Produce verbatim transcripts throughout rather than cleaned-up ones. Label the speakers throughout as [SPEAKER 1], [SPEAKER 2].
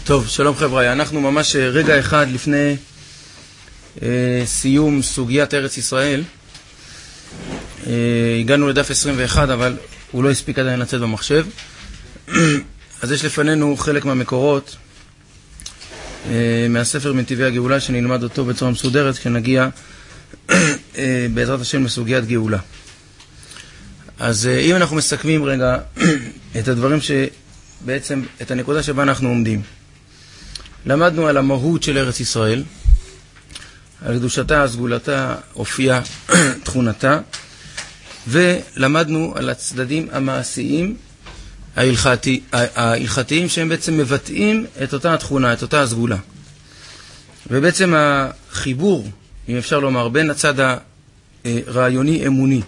[SPEAKER 1] טוב, שלום חבר'ה, אנחנו ממש רגע אחד לפני אה, סיום סוגיית ארץ ישראל. אה, הגענו לדף עשרים ואחת, אבל הוא לא הספיק עדיין לצאת במחשב. אז יש לפנינו חלק מהמקורות אה, מהספר מנתיבי הגאולה, שנלמד אותו בצורה מסודרת כשנגיע אה, בעזרת השם לסוגיית גאולה. אז אה, אם אנחנו מסכמים רגע את הדברים שבעצם, את הנקודה שבה אנחנו עומדים. למדנו על המהות של ארץ ישראל, על קדושתה, סגולתה, אופייה, תכונתה, ולמדנו על הצדדים המעשיים ההלכתי, ההלכתיים שהם בעצם מבטאים את אותה התכונה, את אותה הסגולה. ובעצם החיבור, אם אפשר לומר, בין הצד הרעיוני אמוני,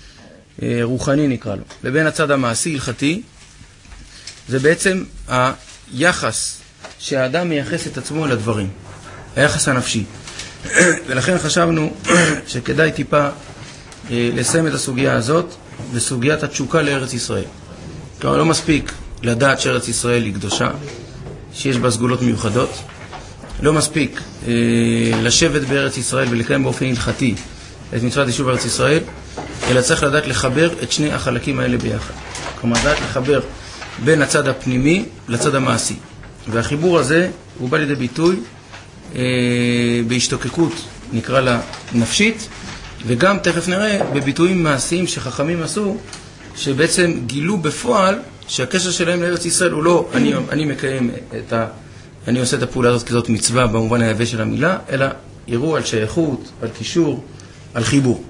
[SPEAKER 1] רוחני נקרא לו, לבין הצד המעשי הלכתי, זה בעצם היחס שהאדם מייחס את עצמו לדברים, היחס הנפשי. ולכן חשבנו שכדאי טיפה לסיים את הסוגיה הזאת בסוגיית התשוקה לארץ ישראל. כלומר, לא מספיק לדעת שארץ ישראל היא קדושה, שיש בה סגולות מיוחדות. לא מספיק אה, לשבת בארץ ישראל ולקיים באופן הלכתי את מצוות יישוב ארץ ישראל, אלא צריך לדעת לחבר את שני החלקים האלה ביחד. כלומר, לדעת לחבר בין הצד הפנימי לצד המעשי. והחיבור הזה הוא בא לידי ביטוי אה, בהשתוקקות, נקרא לה נפשית, וגם תכף נראה בביטויים מעשיים שחכמים עשו, שבעצם גילו בפועל שהקשר שלהם לארץ ישראל הוא לא אני, אני מקיים את ה... אני עושה את הפעולה הזאת כזאת מצווה במובן היבש של המילה, אלא יראו על שייכות, על קישור, על חיבור.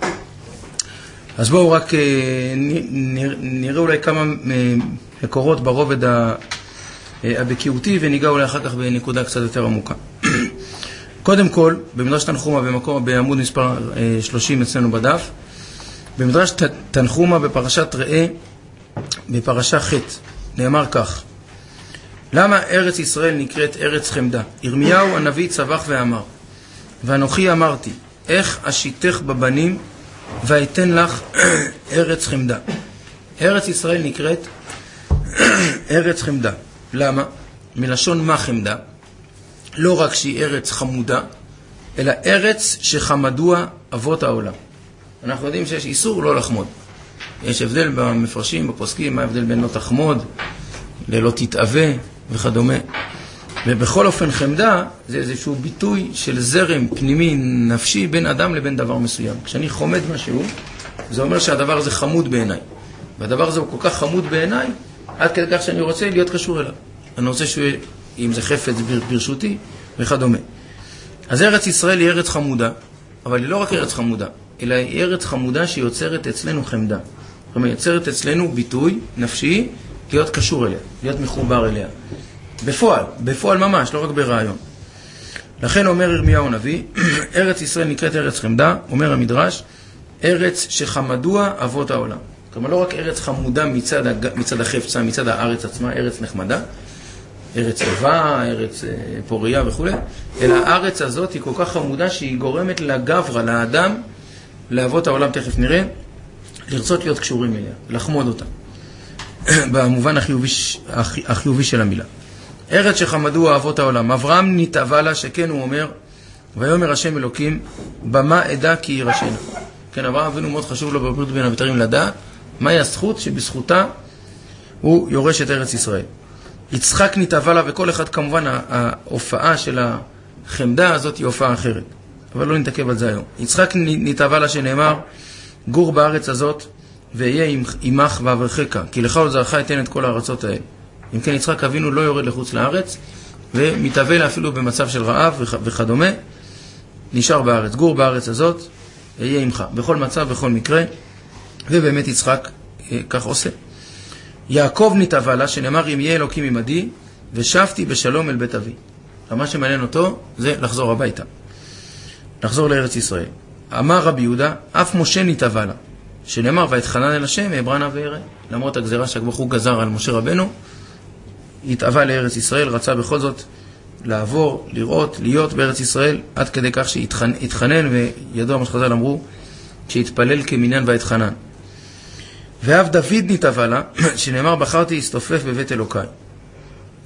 [SPEAKER 1] אז בואו רק נראה אולי כמה מקורות ברובד הבקיאותי, וניגע אולי אחר כך בנקודה קצת יותר עמוקה. קודם כל, במדרש תנחומה במקום, בעמוד מספר שלושים אצלנו בדף, במדרש תנחומה בפרשת ראה, בפרשה ח', נאמר כך: למה ארץ ישראל נקראת ארץ חמדה? ירמיהו הנביא צבח ואמר, ואנוכי אמרתי, איך אשיתך בבנים ואתן לך ארץ חמדה. ארץ ישראל נקראת ארץ חמדה. למה? מלשון מה חמדה? לא רק שהיא ארץ חמודה, אלא ארץ שחמדוה אבות העולם. אנחנו יודעים שיש איסור לא לחמוד. יש הבדל במפרשים, בפוסקים, מה ההבדל בין לא תחמוד, ללא תתאווה וכדומה. ובכל אופן חמדה זה איזשהו ביטוי של זרם פנימי נפשי בין אדם לבין דבר מסוים. כשאני חומד משהו, זה אומר שהדבר הזה חמוד בעיניי. והדבר הזה הוא כל כך חמוד בעיניי, עד כדי כך שאני רוצה להיות קשור אליו. אני רוצה שהוא, אם זה חפץ ברשותי וכדומה. אז ארץ ישראל היא ארץ חמודה, אבל היא לא רק ארץ חמודה, אלא היא ארץ חמודה שיוצרת אצלנו חמדה. זאת אומרת, יוצרת אצלנו ביטוי נפשי להיות קשור אליה, להיות מחובר אליה. בפועל, בפועל ממש, לא רק ברעיון. לכן אומר ירמיהו הנביא, ארץ ישראל נקראת ארץ חמדה, אומר המדרש, ארץ שחמדוה אבות העולם. כלומר, לא רק ארץ חמודה מצד, מצד החפצה, מצד הארץ עצמה, ארץ נחמדה, ארץ טובה, ארץ פוריה וכו', אלא הארץ הזאת היא כל כך חמודה שהיא גורמת לגברה, לאדם, לאבות העולם, תכף נראה, לרצות להיות קשורים אליה, לחמוד אותה, במובן החיובי, החיובי של המילה. ארץ שחמדוה אבות העולם. אברהם נתאווה לה, שכן הוא אומר, ויאמר השם אלוקים, במה אדע כי ירשנה. כן, אברהם אבינו מאוד חשוב לו בברית בין הבתרים לדעת, מהי הזכות שבזכותה הוא יורש את ארץ ישראל. יצחק נתאווה לה, וכל אחד כמובן ההופעה של החמדה הזאת היא הופעה אחרת. אבל לא נתעכב על זה היום. יצחק נתאווה לה שנאמר, גור בארץ הזאת, ואהיה עמך ואברכך, כי לך ולזרעך אתן את כל הארצות האלה. אם כן, יצחק אבינו לא יורד לחוץ לארץ, ומתאבל אפילו במצב של רעב וכדומה, נשאר בארץ. גור בארץ הזאת, אהיה עמך, בכל מצב, בכל מקרה, ובאמת יצחק כך עושה. יעקב נתאווה לה, שנאמר, אם יהיה אלוקים עמדי, ושבתי בשלום אל בית אבי. מה שמעניין אותו זה לחזור הביתה, לחזור לארץ ישראל. אמר רבי יהודה, אף משה נתאווה לה, שנאמר, ואתחנן אל השם, אברנה וירא. למרות הגזירה שהקדוש ברוך הוא גזר על משה רבנו, התאווה לארץ ישראל, רצה בכל זאת לעבור, לראות, להיות בארץ ישראל, עד כדי כך שהתחנן, וידוע מה שחז"ל אמרו, שהתפלל כמניין והתחנן. ואף דוד נתאווה לה, שנאמר, בחרתי להסתופף בבית אלוקיי.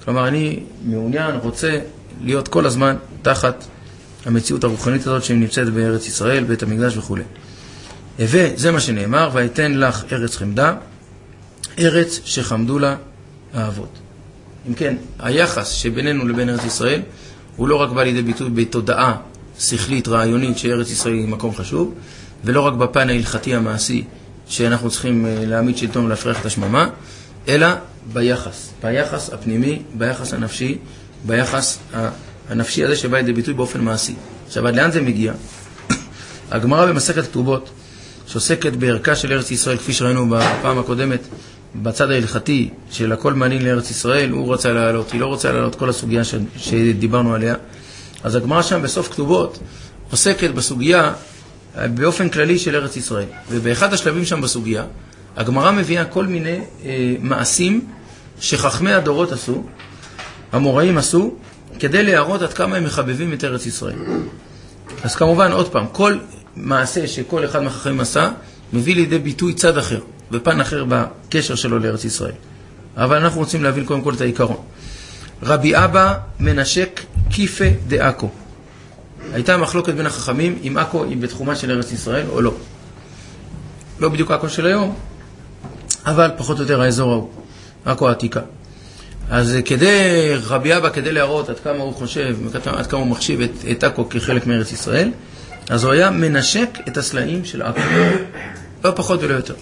[SPEAKER 1] כלומר, אני מעוניין, רוצה להיות כל הזמן תחת המציאות הרוחנית הזאת שנמצאת בארץ ישראל, בית המקדש וכו'. וזה מה שנאמר, ויתן לך ארץ חמדה, ארץ שחמדו לה האבות. אם כן, היחס שבינינו לבין ארץ ישראל, הוא לא רק בא לידי ביטוי בתודעה שכלית, רעיונית, שארץ ישראל היא מקום חשוב, ולא רק בפן ההלכתי המעשי, שאנחנו צריכים להעמיד שלטון ולהפריח את השממה, אלא ביחס, ביחס הפנימי, ביחס הנפשי, ביחס הנפשי הזה שבא לידי ביטוי באופן מעשי. עכשיו, עד לאן זה מגיע? הגמרא במסכת כתובות, שעוסקת בערכה של ארץ ישראל, כפי שראינו בפעם הקודמת, בצד ההלכתי של הכל מעניין לארץ ישראל, הוא רוצה לעלות, היא לא רוצה לעלות כל הסוגיה ש... שדיברנו עליה. אז הגמרא שם בסוף כתובות עוסקת בסוגיה באופן כללי של ארץ ישראל. ובאחד השלבים שם בסוגיה, הגמרא מביאה כל מיני אה, מעשים שחכמי הדורות עשו, המוראים עשו, כדי להראות עד כמה הם מחבבים את ארץ ישראל. אז כמובן, עוד פעם, כל מעשה שכל אחד מהחכמים עשה, מביא לידי ביטוי צד אחר, בפן אחר בקשר שלו לארץ ישראל. אבל אנחנו רוצים להבין קודם כל את העיקרון. רבי אבא מנשק כיפה דעכו. הייתה מחלוקת בין החכמים אם עכו היא בתחומה של ארץ ישראל או לא. לא בדיוק עכו של היום, אבל פחות או יותר האזור ההוא, עכו העתיקה. אז כדי, רבי אבא, כדי להראות עד כמה הוא חושב, עד כמה הוא מחשיב את, את עכו כחלק מארץ ישראל, אז הוא היה מנשק את הסלעים של עכו. לא פחות ולא יותר.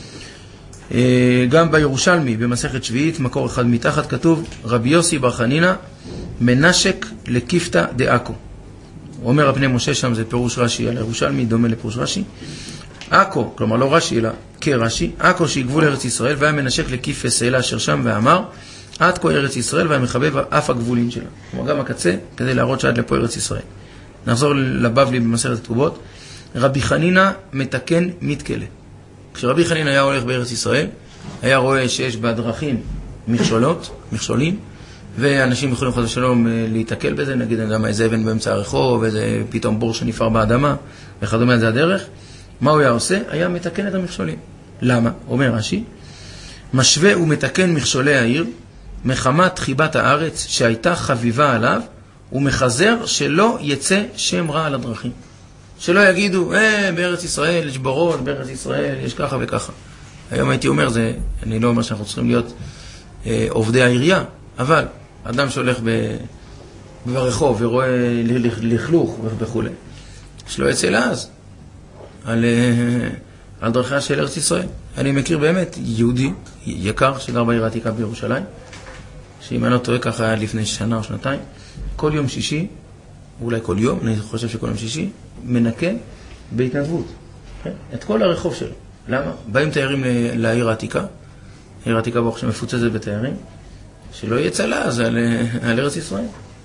[SPEAKER 1] גם בירושלמי, במסכת שביעית, מקור אחד מתחת, כתוב, רבי יוסי בר חנינא מנשק לכיפתא דעכו. הוא אומר הפני משה שם, זה פירוש רש"י על ירושלמי, דומה לפירוש רש"י. עכו, כלומר לא רש"י אלא כרש"י, עכו שהיא גבול ארץ ישראל, והיה מנשק לכיפה סלע אשר שם ואמר, עד כה ארץ ישראל, והיה מחבב אף הגבולים שלה. כלומר גם הקצה, כדי להראות שעד לפה ארץ ישראל. נחזור לבבלי במסכת כתובות. רבי חנינא מתקן מתקלה. כשרבי חנינא היה הולך בארץ ישראל, היה רואה שיש בדרכים מכשולות, מכשולים, ואנשים יכולים חס ושלום להתקל בזה, נגיד אדם איזה אבן באמצע הרחוב, איזה פתאום בור שנפער באדמה, וכדומה, זה הדרך. מה הוא היה עושה? היה מתקן את המכשולים. למה? אומר רש"י, משווה ומתקן מכשולי העיר, מחמת חיבת הארץ שהייתה חביבה עליו, ומחזר שלא יצא שם רע על הדרכים. שלא יגידו, אה, בארץ ישראל יש בורות, בארץ ישראל יש ככה וככה. היום הייתי אומר, זה, אני לא אומר שאנחנו צריכים להיות אה, עובדי העירייה, אבל אדם שהולך ב, ברחוב ורואה לכלוך וכו', שלא יצא לעז על, אה, על דרכיה של ארץ ישראל. אני מכיר באמת יהודי יקר שגר בעיר העתיקה בירושלים, שאם אני לא טועה ככה היה לפני שנה או שנתיים, כל יום שישי, אולי כל יום, אני חושב שכל יום שישי, מנקה בהתנדבות את כל הרחוב שלו. למה? באים תיירים לעיר העתיקה, העיר העתיקה ברוך שמפוצצת בתיירים, שלא יצא לעז על, על ארץ ישראל.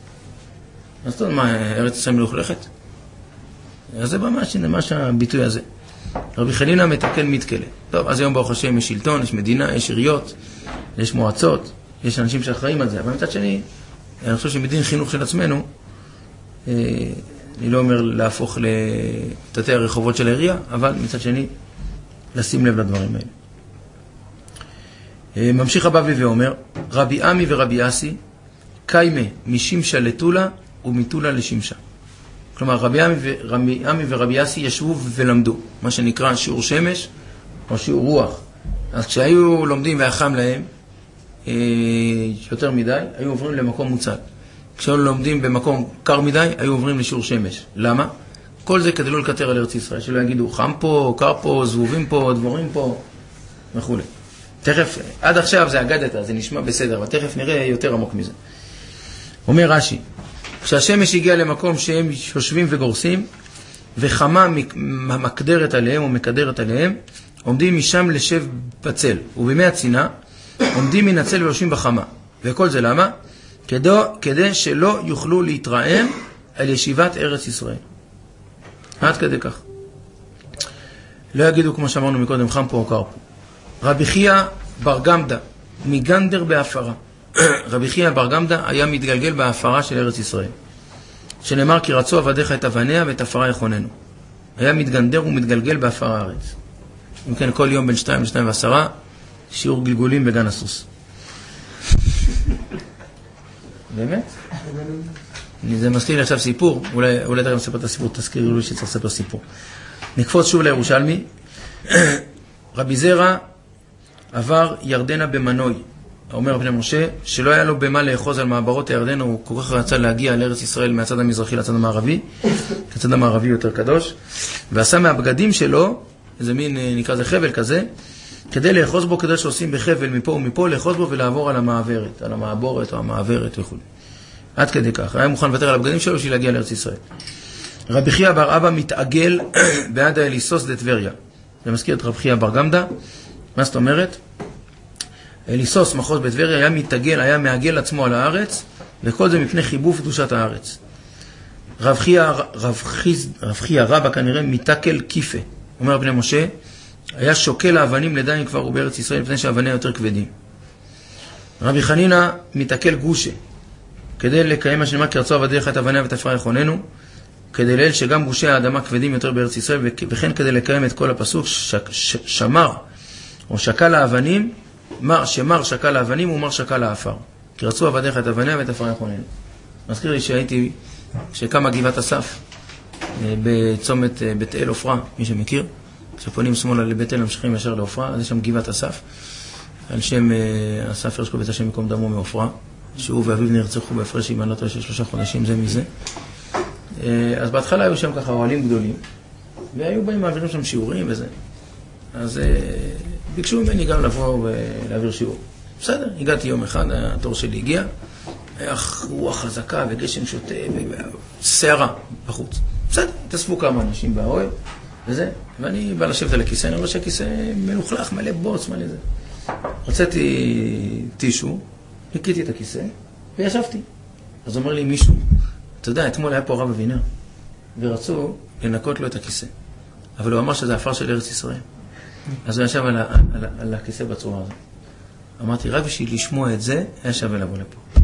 [SPEAKER 1] אז טוב, מה, ארץ ישראל מלוכלכת? אז זה ממש, הנה, ממש הביטוי הזה. רבי חנינא מתקן מתקלה. טוב, אז היום ברוך השם יש שלטון, יש מדינה, יש עיריות, יש מועצות, יש אנשים שאחראים על זה. אבל מצד שני, אני חושב שמדין חינוך של עצמנו, אני לא אומר להפוך לתתי הרחובות של העירייה, אבל מצד שני, לשים לב לדברים האלה. ממשיך הבבלי ואומר, רבי עמי ורבי אסי, קיימה משמשה לטולה ומטולה לשמשה. כלומר, רבי עמי, ורבי עמי ורבי אסי ישבו ולמדו, מה שנקרא שיעור שמש או שיעור רוח. אז כשהיו לומדים והחם להם יותר מדי, היו עוברים למקום מוצל. כשהיו לומדים במקום קר מדי, היו עוברים לשיעור שמש. למה? כל זה כדי לא לקטר על ארץ ישראל, שלא יגידו חם פה, קר פה, זבובים פה, דבורים פה, וכו'. תכף, עד עכשיו זה אגדת, זה נשמע בסדר, אבל תכף נראה יותר עמוק מזה. אומר רש"י, כשהשמש הגיע למקום שהם יושבים וגורסים, וחמה מקדרת עליהם או מקדרת עליהם, עומדים משם לשב בצל, ובימי הצינה, עומדים מן הצל ויושבים בחמה. וכל זה למה? כדי, כדי שלא יוכלו להתרעם על ישיבת ארץ ישראל. עד כדי כך. לא יגידו כמו שאמרנו מקודם, חם פה או קר פה. רבי חייא בר גמדא, מגנדר בהפרה. רבי חייא בר גמדא היה מתגלגל בהפרה של ארץ ישראל. שנאמר כי רצו עבדיך את אבניה ואת הפרה יכוננו. היה מתגנדר ומתגלגל בהפרה הארץ. אם כן, כל יום בין שתיים לשתיים ועשרה, שיעור גלגולים בגן הסוס. באמת? זה מזכיר לי עכשיו סיפור, אולי, אולי תראה מספר את הסיפור, תזכירו לי שצריך לספר סיפור. נקפוץ שוב לירושלמי. רבי זרע עבר ירדנה במנוי. אומר בני משה, שלא היה לו במה לאחוז על מעברות הירדן, הוא כל כך רצה להגיע לארץ ישראל מהצד המזרחי לצד המערבי, הצד המערבי יותר קדוש, ועשה מהבגדים שלו, איזה מין נקרא זה חבל כזה, כדי לאחוז בו, כדי שעושים בחבל מפה ומפה, לאחוז בו ולעבור על המעברת, על המעבורת או המעברת וכו'. עד כדי כך, היה מוכן לוותר על הבגדים שלו בשביל להגיע לארץ ישראל. רבי חייא בר אבא מתעגל בעד האליסוס דטבריה. זה מזכיר את רבי חייא בר גמדא. מה זאת אומרת? אליסוס, מחוז בטבריה, היה מתעגל, היה מעגל עצמו על הארץ, וכל זה מפני חיבוף קדושת הארץ. רב חייא, רב חיז, רב חייא רבא כנראה מתעקל כיפה. אומר בני משה, היה שוקל האבנים לדיים כבר הוא בארץ ישראל, לפני שהאבנים יותר כבדים. רבי חנינא מתעקל גושה, כדי לקיים מה שנאמר, כי רצו עבדיך את אבניה ואת עפרה יחוננו, כדי לאל שגם גושי האדמה כבדים יותר בארץ ישראל, וכן כדי לקיים את כל הפסוק, שק, ש, שמר, או שקל האבנים, מר, שמר שקל האבנים ומר שקל האפר. כי רצו עבדיך את אבניה ואת עפרה יחוננו. מזכיר לי שהייתי, שקמה גבעת אסף, בצומת בית אל עופרה, מי שמכיר, כשפונים שמאלה לבית אל, ממשיכים ישר לעופרה, אז יש שם גבעת אסף, על שם אסף הרשקו בית השם מקום דמו מעופרה, שהוא ואביו נרצחו בהפרש עם עלות של שלושה חודשים זה מזה. אז בהתחלה היו שם ככה אוהלים גדולים, והיו באים מעבירים שם שיעורים וזה. אז ביקשו ממני גם לבוא ולהעביר שיעור. בסדר, הגעתי יום אחד, התור שלי הגיע, היה רוח חזקה וגשם שוטה וסערה בחוץ. בסדר, התאספו כמה אנשים באוהל וזה, ואני בא לשבת על הכיסא, אני רואה שהכיסא מלוכלך, מלא בוץ, מלא זה. רציתי טישו, הקיתי את הכיסא וישבתי. אז אומר לי מישהו, אתה יודע, אתמול היה פה רב אבינר, ורצו לנקות לו את הכיסא. אבל הוא אמר שזה עפר של ארץ ישראל. אז הוא ישב על, ה- על, ה- על הכיסא בצורה הזאת. אמרתי, רק בשביל לשמוע את זה, היה שווה לבוא לפה.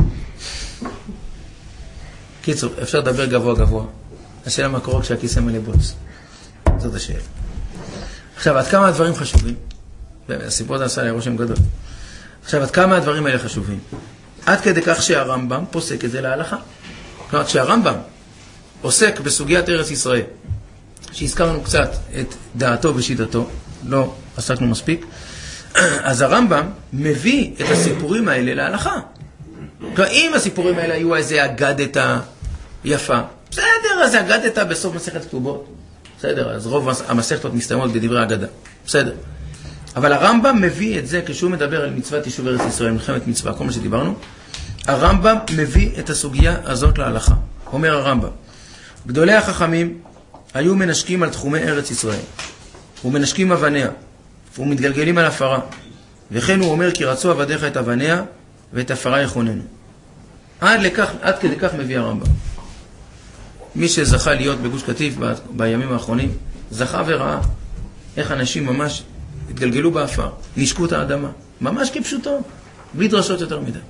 [SPEAKER 1] קיצור, אפשר לדבר גבוה גבוה. השאלה מה קורה כשהכיסא מלא בוץ. זאת השאלה. עכשיו, עד כמה הדברים חשובים? הסיפור הזה עשה לי רושם גדול. עכשיו, עד כמה הדברים האלה חשובים? עד כדי כך שהרמב"ם פוסק את זה להלכה. כלומר, כשהרמב"ם עוסק בסוגיית ארץ ישראל, שהזכרנו קצת את דעתו ושיטתו, לא עסקנו מספיק, אז הרמב"ם מביא את הסיפורים האלה להלכה. כלומר, אם הסיפורים האלה היו איזה אגדתה יפה, בסדר, אז אגדתה בסוף מסכת כתובות. בסדר, אז רוב המסכתות מסתיימות בדברי אגדה. בסדר. אבל הרמב"ם מביא את זה, כשהוא מדבר על מצוות יישוב ארץ ישראל, מלחמת מצווה, כל מה שדיברנו, הרמב"ם מביא את הסוגיה הזאת להלכה. אומר הרמב"ם, גדולי החכמים היו מנשקים על תחומי ארץ ישראל, ומנשקים אבניה, ומתגלגלים על הפרה, וכן הוא אומר כי רצו עבדיך את אבניה ואת הפרה יחוננו. עד, לכך, עד כדי כך מביא הרמב"ם. מי שזכה להיות בגוש קטיף ב, בימים האחרונים, זכה וראה איך אנשים ממש התגלגלו באפר, נשקו את האדמה, ממש כפשוטו, בלי דרשות יותר מדי.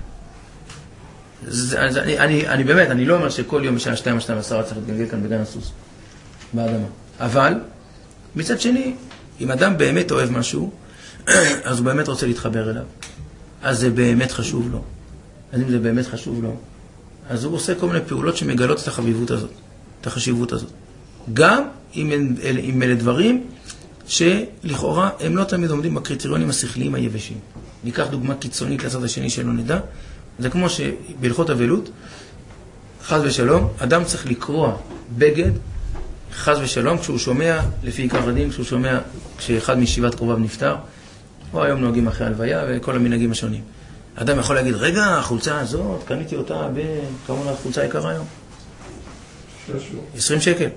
[SPEAKER 1] זה, אז אני, אני, אני באמת, אני לא אומר שכל יום בשעה שתיים או שתיים עשרה צריך להתגלגל כאן בגן הסוס, באדמה. אבל, מצד שני, אם אדם באמת אוהב משהו, אז הוא באמת רוצה להתחבר אליו. אז זה באמת חשוב לו. אז אם זה באמת חשוב לו, אז הוא עושה כל מיני פעולות שמגלות את החביבות הזאת, את החשיבות הזאת. גם אם, אם אלה דברים שלכאורה הם לא תמיד עומדים בקריטריונים השכליים היבשים. ניקח דוגמה קיצונית לצד השני שלא נדע. זה כמו שבהלכות אבלות, חס ושלום, אדם צריך לקרוע בגד, חס ושלום, כשהוא שומע, לפי עיקר הדין, כשהוא שומע, כשאחד משבעת קרוביו נפטר, או היום נוהגים אחרי הלוויה וכל המנהגים השונים. אדם יכול להגיד, רגע, החולצה הזאת, קניתי אותה בכמה החולצה יקרה היום? עשרים שקל.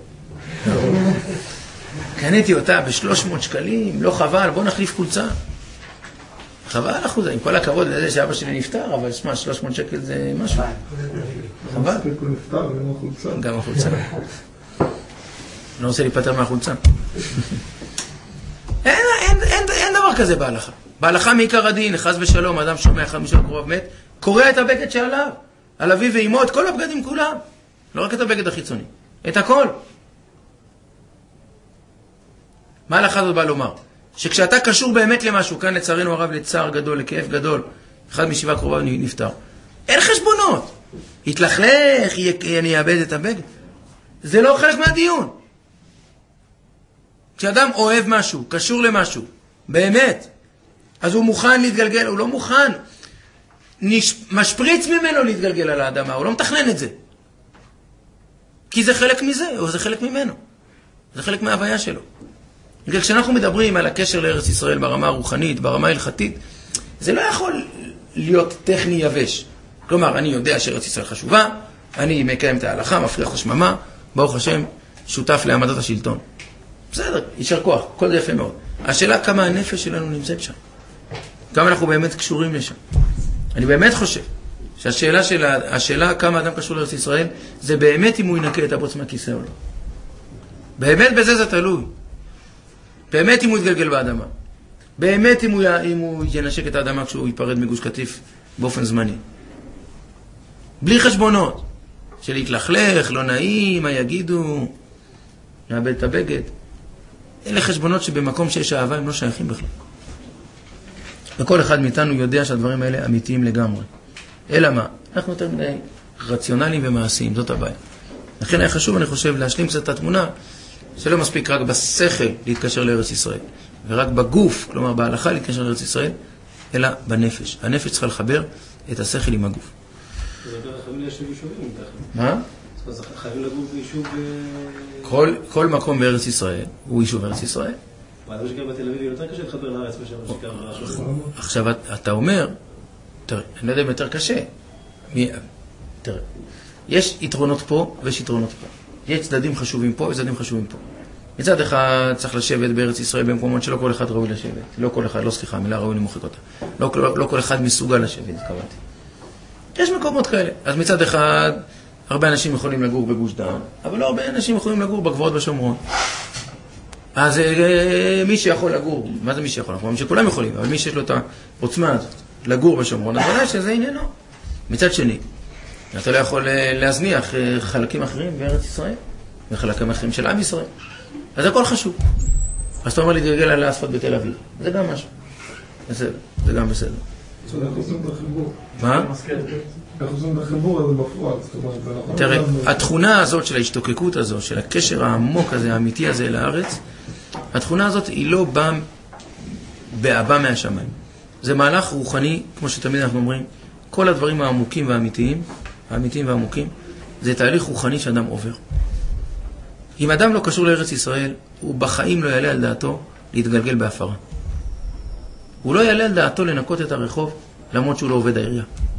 [SPEAKER 1] קניתי אותה ב-שלוש מאות שקלים, לא חבל, בוא נחליף חולצה. חבל אחוזה, עם כל הכבוד לזה שאבא שלי נפטר, אבל שמע, שלוש מאות שקל זה משהו. חבל.
[SPEAKER 2] הוא נפטר, גם החולצה.
[SPEAKER 1] גם החולצה. לא רוצה להיפטר מהחולצה. אין, אין, אין, אין דבר כזה בהלכה. בהלכה מעיקר הדין, חס ושלום, אדם שומע אחד משהו קרוב מת, קורע את הבגד שעליו, על אביו ואימו, את כל הבגדים כולם. לא רק את הבגד החיצוני, את הכל. מה ההלכה הזאת בא לומר? שכשאתה קשור באמת למשהו, כאן לצערנו הרב לצער גדול, לכאב גדול, אחד משבעה קרוביו נפטר, אין חשבונות. יתלכלך, אני אאבד את הבגד. זה לא חלק מהדיון. כשאדם אוהב משהו, קשור למשהו, באמת, אז הוא מוכן להתגלגל, הוא לא מוכן. נש... משפריץ ממנו להתגלגל על האדמה, הוא לא מתכנן את זה. כי זה חלק מזה, או זה חלק ממנו. זה חלק מההוויה שלו. כשאנחנו מדברים על הקשר לארץ ישראל ברמה הרוחנית, ברמה ההלכתית, זה לא יכול להיות טכני יבש. כלומר, אני יודע שארץ ישראל חשובה, אני מקיים את ההלכה, מפריח את השממה, ברוך השם, שותף להעמדת השלטון. בסדר, יישר כוח, כל זה יפה מאוד. השאלה כמה הנפש שלנו נמצאת שם. כמה אנחנו באמת קשורים לשם. אני באמת חושב שהשאלה של, השאלה כמה אדם קשור לארץ ישראל, זה באמת אם הוא ינקה את הבוץ מהכיסא או לא. באמת בזה זה תלוי. באמת אם הוא יתגלגל באדמה. באמת אם הוא, אם הוא ינשק את האדמה כשהוא ייפרד מגוש קטיף באופן זמני. בלי חשבונות. של להתלכלך, לא נעים, מה יגידו, נאבד את הבגד. אלה חשבונות שבמקום שיש אהבה הם לא שייכים בכלל. וכל אחד מאיתנו יודע שהדברים האלה אמיתיים לגמרי. אלא מה? אנחנו יותר מדי רציונליים ומעשיים, זאת הבעיה. לכן היה חשוב, אני חושב, להשלים קצת את התמונה, שלא מספיק רק בשכל להתקשר לארץ ישראל, ורק בגוף, כלומר בהלכה להתקשר לארץ ישראל, אלא בנפש. הנפש צריכה לחבר את השכל עם הגוף.
[SPEAKER 2] אז חייבים ליישב יישובים מתחת.
[SPEAKER 1] מה?
[SPEAKER 2] אז חייבים לגור ביישוב...
[SPEAKER 1] כל, כל מקום בארץ ישראל הוא יישוב ארץ ישראל.
[SPEAKER 2] מה, זה שגר בתל אביב יותר קשה לחבר לארץ משם שגר ברשות?
[SPEAKER 1] עכשיו אתה אומר, תראה, אני לא יודע אם יותר קשה. מי, תראה, יש יתרונות פה ויש יתרונות פה. יש צדדים חשובים פה וצדדים חשובים פה. מצד אחד צריך לשבת בארץ ישראל במקומות שלא כל אחד ראוי לשבת. לא כל אחד, לא סליחה, המילה ראוי למוחק אותה. לא, לא, לא כל אחד מסוגל לשבת, קראתי. יש מקומות כאלה. אז מצד אחד, הרבה אנשים יכולים לגור בגוש דן, אבל לא הרבה אנשים יכולים לגור בגבעות בשומרון. אז מי שיכול לגור, מה זה מי שיכול? אנחנו אומרים שכולם יכולים, אבל מי שיש לו את העוצמה הזאת, לגור בשומרון, אז ודאי שזה עניינו. מצד שני, אתה לא יכול להזניח חלקים אחרים בארץ ישראל, וחלקים אחרים של עם ישראל. אז הכל חשוב. אז אתה אומר להתגלגל על האספות בתל אביב. זה גם משהו. בסדר, זה גם בסדר.
[SPEAKER 3] איך עושים את החיבור?
[SPEAKER 1] מה?
[SPEAKER 3] איך עושים את החיבור הזה בפרט?
[SPEAKER 1] תראה, התכונה הזאת של ההשתוקקות הזו, של הקשר העמוק הזה, האמיתי הזה לארץ, התכונה הזאת היא לא באה בהבא מהשמיים. זה מהלך רוחני, כמו שתמיד אנחנו אומרים, כל הדברים העמוקים והאמיתיים, האמיתיים והעמוקים, זה תהליך רוחני שאדם עובר. אם אדם לא קשור לארץ ישראל, הוא בחיים לא יעלה על דעתו להתגלגל בהפרה. הוא לא יעלה על דעתו לנקות את הרחוב, למרות שהוא לא עובד העירייה.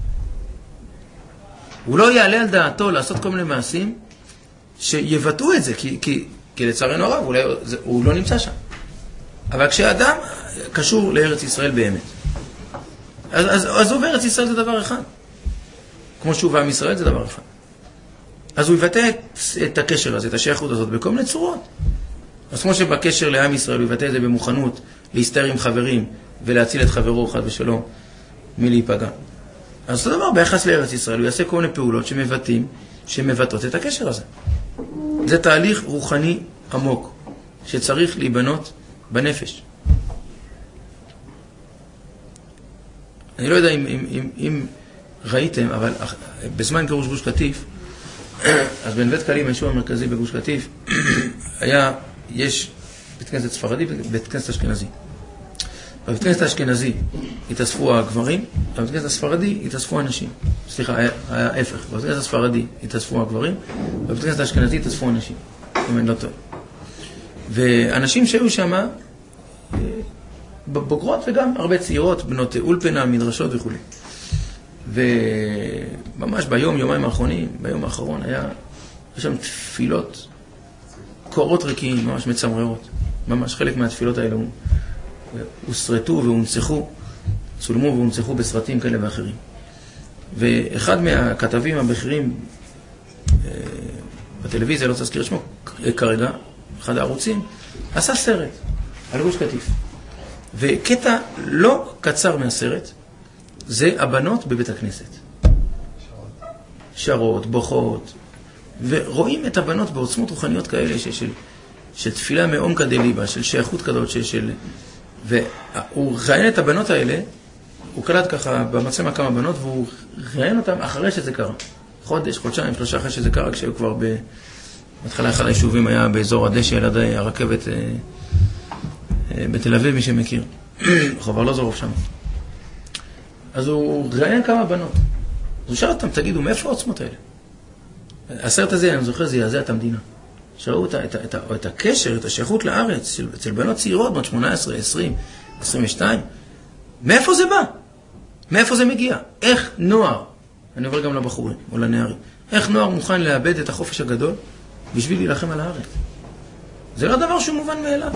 [SPEAKER 1] הוא לא יעלה על דעתו לעשות כל מיני מעשים שיבטאו את זה, כי, כי, כי לצערנו הרב, אולי, זה, הוא לא נמצא שם. אבל כשאדם קשור לארץ ישראל באמת, אז, אז, אז הוא בארץ ישראל זה דבר אחד. כמו שהוא ועם ישראל זה דבר אחד. אז הוא יבטא את, את הקשר הזה, את השייכות הזאת, בכל מיני צורות. אז כמו שבקשר לעם ישראל הוא יבטא את זה במוכנות להסתר עם חברים ולהציל את חברו חד ושלום מלהיפגע. אז זה דבר ביחס לארץ ישראל, הוא יעשה כל מיני פעולות שמבטאים, שמבטאות את הקשר הזה. זה תהליך רוחני עמוק, שצריך להיבנות בנפש. אני לא יודע אם, אם, אם, אם ראיתם, אבל בזמן גירוש גוש קטיף, אז בנווה דקלים, היישוב המרכזי בגוש קטיף, היה, יש בית כנסת ספרדי ובית כנסת אשכנזי. בבית כנסת האשכנזי התאספו הגברים, בבית כנסת הספרדי התאספו הנשים. סליחה, היה ההפך. בבית כנסת הספרדי התאספו הגברים, בבית כנסת האשכנזי התאספו הנשים. אם אני לא טועה. ואנשים שהיו שם, בוגרות וגם הרבה צעירות, בנות אולפנה, מדרשות וכו'. וממש ביום, יומיים האחרונים, ביום האחרון היה, יש שם תפילות קורות ריקים, ממש מצמררות. ממש חלק מהתפילות האלה הוסרטו והונצחו, צולמו והונצחו בסרטים כאלה ואחרים. ואחד מהכתבים הבכירים בטלוויזיה, לא צריך להזכיר שמו כרגע, אחד הערוצים, עשה סרט על גוש קטיף. וקטע לא קצר מהסרט, זה הבנות בבית הכנסת. שרות, בוכות, ורואים את הבנות בעוצמות רוחניות כאלה של, של, של תפילה מעומקא דליבא, של שייכות כזאת, של, של... והוא ראיין את הבנות האלה, הוא קלט ככה במצלמה כמה בנות, והוא ראיין אותם אחרי שזה קרה. חודש, חודשיים, שלושה אחרי שזה קרה, כשהיו כבר ב... בהתחלה אחד היישובים היה באזור הדשא, על ידי הרכבת אה, אה, בתל אביב, מי שמכיר. חבר לא זורף שם. אז הוא ראיין כמה בנות. אז הוא שאל אותם, תגידו, מאיפה העוצמות האלה? הסרט הזה, אני זוכר, זה יעזע את המדינה. שראו את, את, את, את הקשר, את השייכות לארץ, של, אצל בנות צעירות, בנות שמונה עשרה, עשרים, עשרים ושתיים. מאיפה זה בא? מאיפה זה מגיע? איך נוער, אני עובר גם לבחורים או לנערים, איך נוער מוכן לאבד את החופש הגדול בשביל להילחם על הארץ? זה לא דבר שהוא מובן מאליו.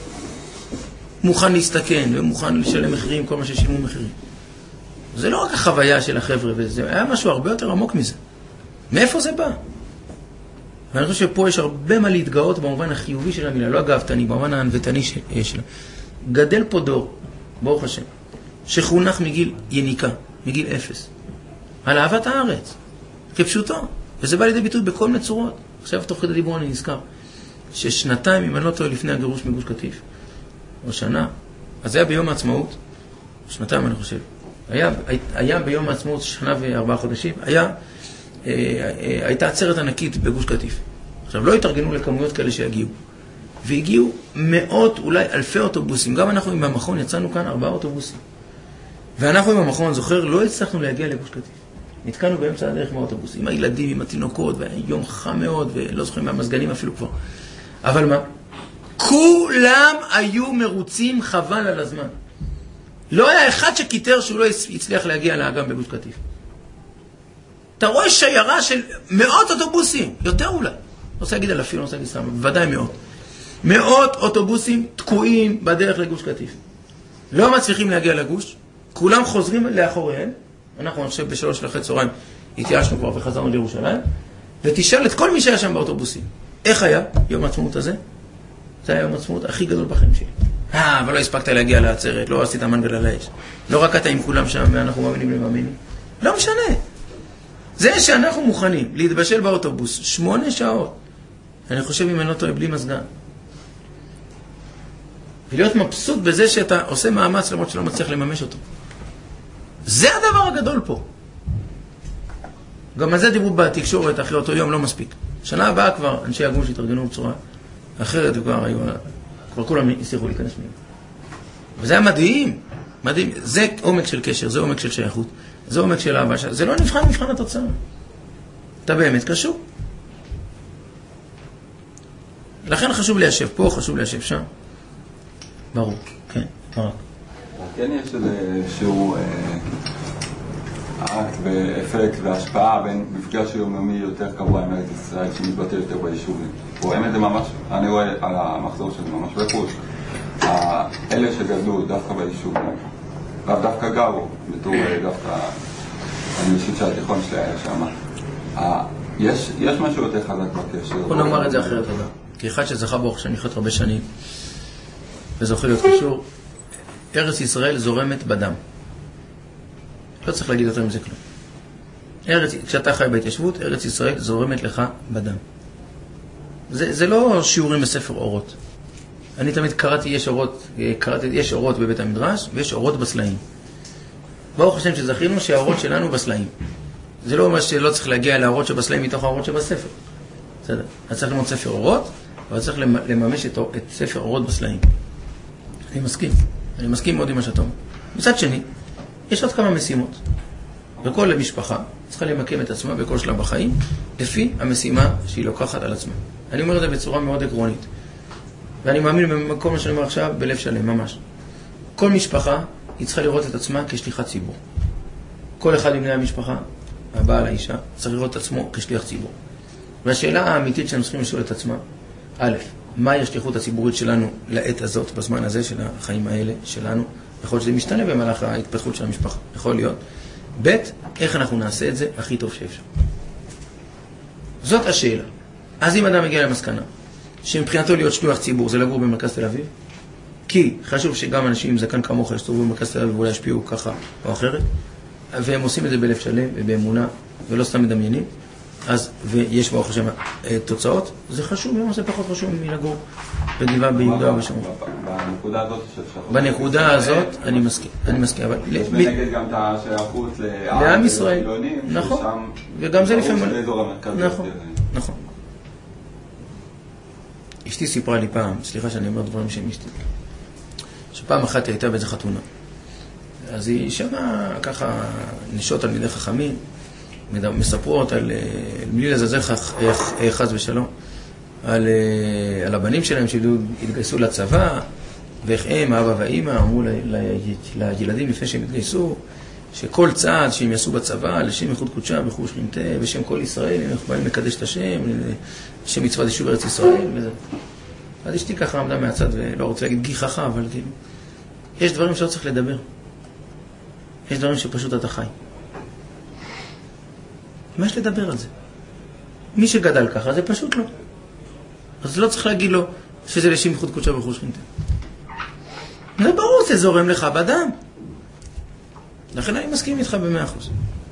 [SPEAKER 1] מוכן להסתכן ומוכן לשלם מחירים, כל מה ששילמו מחירים. זה לא רק החוויה של החבר'ה, וזה היה משהו הרבה יותר עמוק מזה. מאיפה זה בא? ואני חושב שפה יש הרבה מה להתגאות במובן החיובי של המילה, לא הגאוותני, במובן הענוותני שלה. גדל פה דור, ברוך השם, שחונך מגיל יניקה, מגיל אפס, על אהבת הארץ, כפשוטו. וזה בא לידי ביטוי בכל מיני צורות. עכשיו תוך כדי דיבור אני נזכר, ששנתיים, אם אני לא טועה, לפני הגירוש מגוש קטיף, או שנה, אז זה היה ביום העצמאות, שנתיים אני חושב, היה, היה ביום העצמאות שנה וארבעה חודשים, היה, הייתה עצרת ענקית בגוש קטיף. עכשיו, לא התארגנו לכמויות כאלה שהגיעו. והגיעו מאות, אולי אלפי אוטובוסים. גם אנחנו עם המכון יצאנו כאן ארבעה אוטובוסים. ואנחנו עם המכון, זוכר, לא הצלחנו להגיע לגוש קטיף. נתקענו באמצע הדרך מהאוטובוס, עם הילדים, עם התינוקות, והיום חם מאוד, ולא זוכרים מהמזגנים אפילו כבר. אבל מה? כולם היו מרוצים חבל על הזמן. לא היה אחד שכיתר שהוא לא הצליח להגיע לאגם בגוש קטיף. אתה רואה שיירה של מאות אוטובוסים, יותר אולי. לא רוצה להגיד אלפים, לא רוצה להגיד סתם, בוודאי מאות. מאות אוטובוסים תקועים בדרך לגוש קטיף. לא מצליחים להגיע לגוש, כולם חוזרים לאחוריהם. אנחנו אני חושב בשלוש לחצי צהריים התייאשנו כבר וחזרנו לירושלים, ותשאל את כל מי שהיה שם באוטובוסים. איך היה יום העצמאות הזה? זה היה יום העצמאות הכי גדול בחיים שלי. אה, אבל לא הספקת להגיע לעצרת, לא עשית מנגל על האש. לא רק אתה עם כולם שם ואנחנו מאמינים למאמינים. לא משנה. זה שאנחנו מוכנים להתבשל באוטובוס שמונה שעות, אני חושב אם אני לא טועה בלי מזגן, ולהיות מבסוט בזה שאתה עושה מאמץ למרות שלא מצליח לממש אותו. זה הדבר הגדול פה. גם על זה דיברו בתקשורת אחרי אותו יום, לא מספיק. שנה הבאה כבר אנשי הגוש התארגנו בצורה אחרת, וכבר היו, כבר כולם הצליחו להיכנס מהם. וזה היה מדהים, מדהים. זה עומק של קשר, זה עומק של שייכות, זה עומק של אהבה. זה לא נבחן מבחן התוצאה. אתה באמת קשור. לכן חשוב ליישב פה, חשוב ליישב שם. ברור, כן, ברור.
[SPEAKER 4] כן יש איזשהו אקט ואפקט והשפעה בין מפגש יומיומי יותר קבוע עם ארץ ישראל שמתבטא יותר ביישובים. רואים את זה ממש, אני רואה על המחזור שלי ממש בחוץ. אלה שגדלו דווקא ביישובים, ואף דווקא גרו, בתור דווקא, אני חושב שהתיכון שלי היה שם. יש, יש משהו יותר חזק בקשר.
[SPEAKER 1] בוא נאמר את זה אחרת, תודה. כי אחד שזכה ברוך שאני חיות הרבה שנים, וזוכה להיות קשור, ארץ ישראל זורמת בדם. לא צריך להגיד יותר מזה כלום. ארץ, כשאתה חי בהתיישבות, ארץ ישראל זורמת לך בדם. זה, זה לא שיעורים בספר אורות. אני תמיד קראתי, יש אורות, קראתי, יש אורות בבית המדרש, ויש אורות בסלעים. ברוך השם שזכינו שהאורות שלנו בסלעים. זה לא אומר שלא צריך להגיע לאורות שבסלעים מתוך האורות שבספר. בסדר. אז צריך ללמוד ספר אורות, אבל צריך לממש את, את ספר אורות בסלעים. אני מסכים. אני מסכים מאוד עם מה שאתה אומר. מצד שני, יש עוד כמה משימות. וכל משפחה צריכה למקם את עצמה בכל שלב בחיים, לפי המשימה שהיא לוקחת על עצמה. אני אומר את זה בצורה מאוד עקרונית. ואני מאמין בכל מה שאני אומר עכשיו בלב שלם, ממש. כל משפחה היא צריכה לראות את עצמה כשליחת ציבור. כל אחד מבני המשפחה, הבעל, האישה, צריך לראות את עצמו כשליח ציבור. והשאלה האמיתית שאנחנו צריכים לשאול את עצמה, א', מהי השליחות הציבורית שלנו לעת הזאת, בזמן הזה של החיים האלה שלנו? יכול להיות שזה משתנה במהלך ההתפתחות של המשפחה. יכול להיות. ב', איך אנחנו נעשה את זה הכי טוב שאפשר. זאת השאלה. אז אם אדם מגיע למסקנה, שמבחינתו להיות שליח ציבור זה לגור במרכז תל אביב, כי חשוב שגם אנשים עם זקן כמוך יסתובבו במרכז תל אביב ואולי ישפיעו ככה או אחרת, והם עושים את זה בלב שלם ובאמונה ולא סתם מדמיינים, אז, ויש ברוך השם תוצאות, זה חשוב, זה פחות חשוב מלגור בגבעה ביהודה ושומרון.
[SPEAKER 4] בנקודה הזאת שאנחנו...
[SPEAKER 1] בנקודה הזאת אני מסכים, אני מסכים, אבל...
[SPEAKER 4] יש בנגד גם את השייכות
[SPEAKER 1] לעם ישראל, נכון, וגם זה לפעמים... נכון, נכון. אשתי סיפרה לי פעם, סליחה שאני אומר דברים שהם אשתי, שפעם אחת היא הייתה באיזה חתונה. אז היא שמעה ככה נשות תלמידי חכמים, מספרות על, בלי לזלזל חס ושלום, על, על הבנים שלהם שהתגייסו לצבא, ואיך הם, האבא והאמא, אמרו לילדים לפני שהם התגייסו, שכל צעד שהם יעשו בצבא, לשם ייחוד קודשה וחוש חינטה, בשם כל ישראל, הם יכולים לקדש את השם, לשם מצוות יישוב ארץ ישראל, וזה. אז אשתי ככה עמדה מהצד, ולא רוצה להגיד גיחכה, אבל כאילו, יש דברים שלא צריך לדבר. יש דברים שפשוט אתה חי. מה יש לדבר על זה? מי שגדל ככה, זה פשוט לא. אז לא צריך להגיד לו שזה לשם ייחוד קודשה וחוש חינטה. זה ברור, זה זורם לך בדם. לכן אני מסכים איתך במאה אחוז.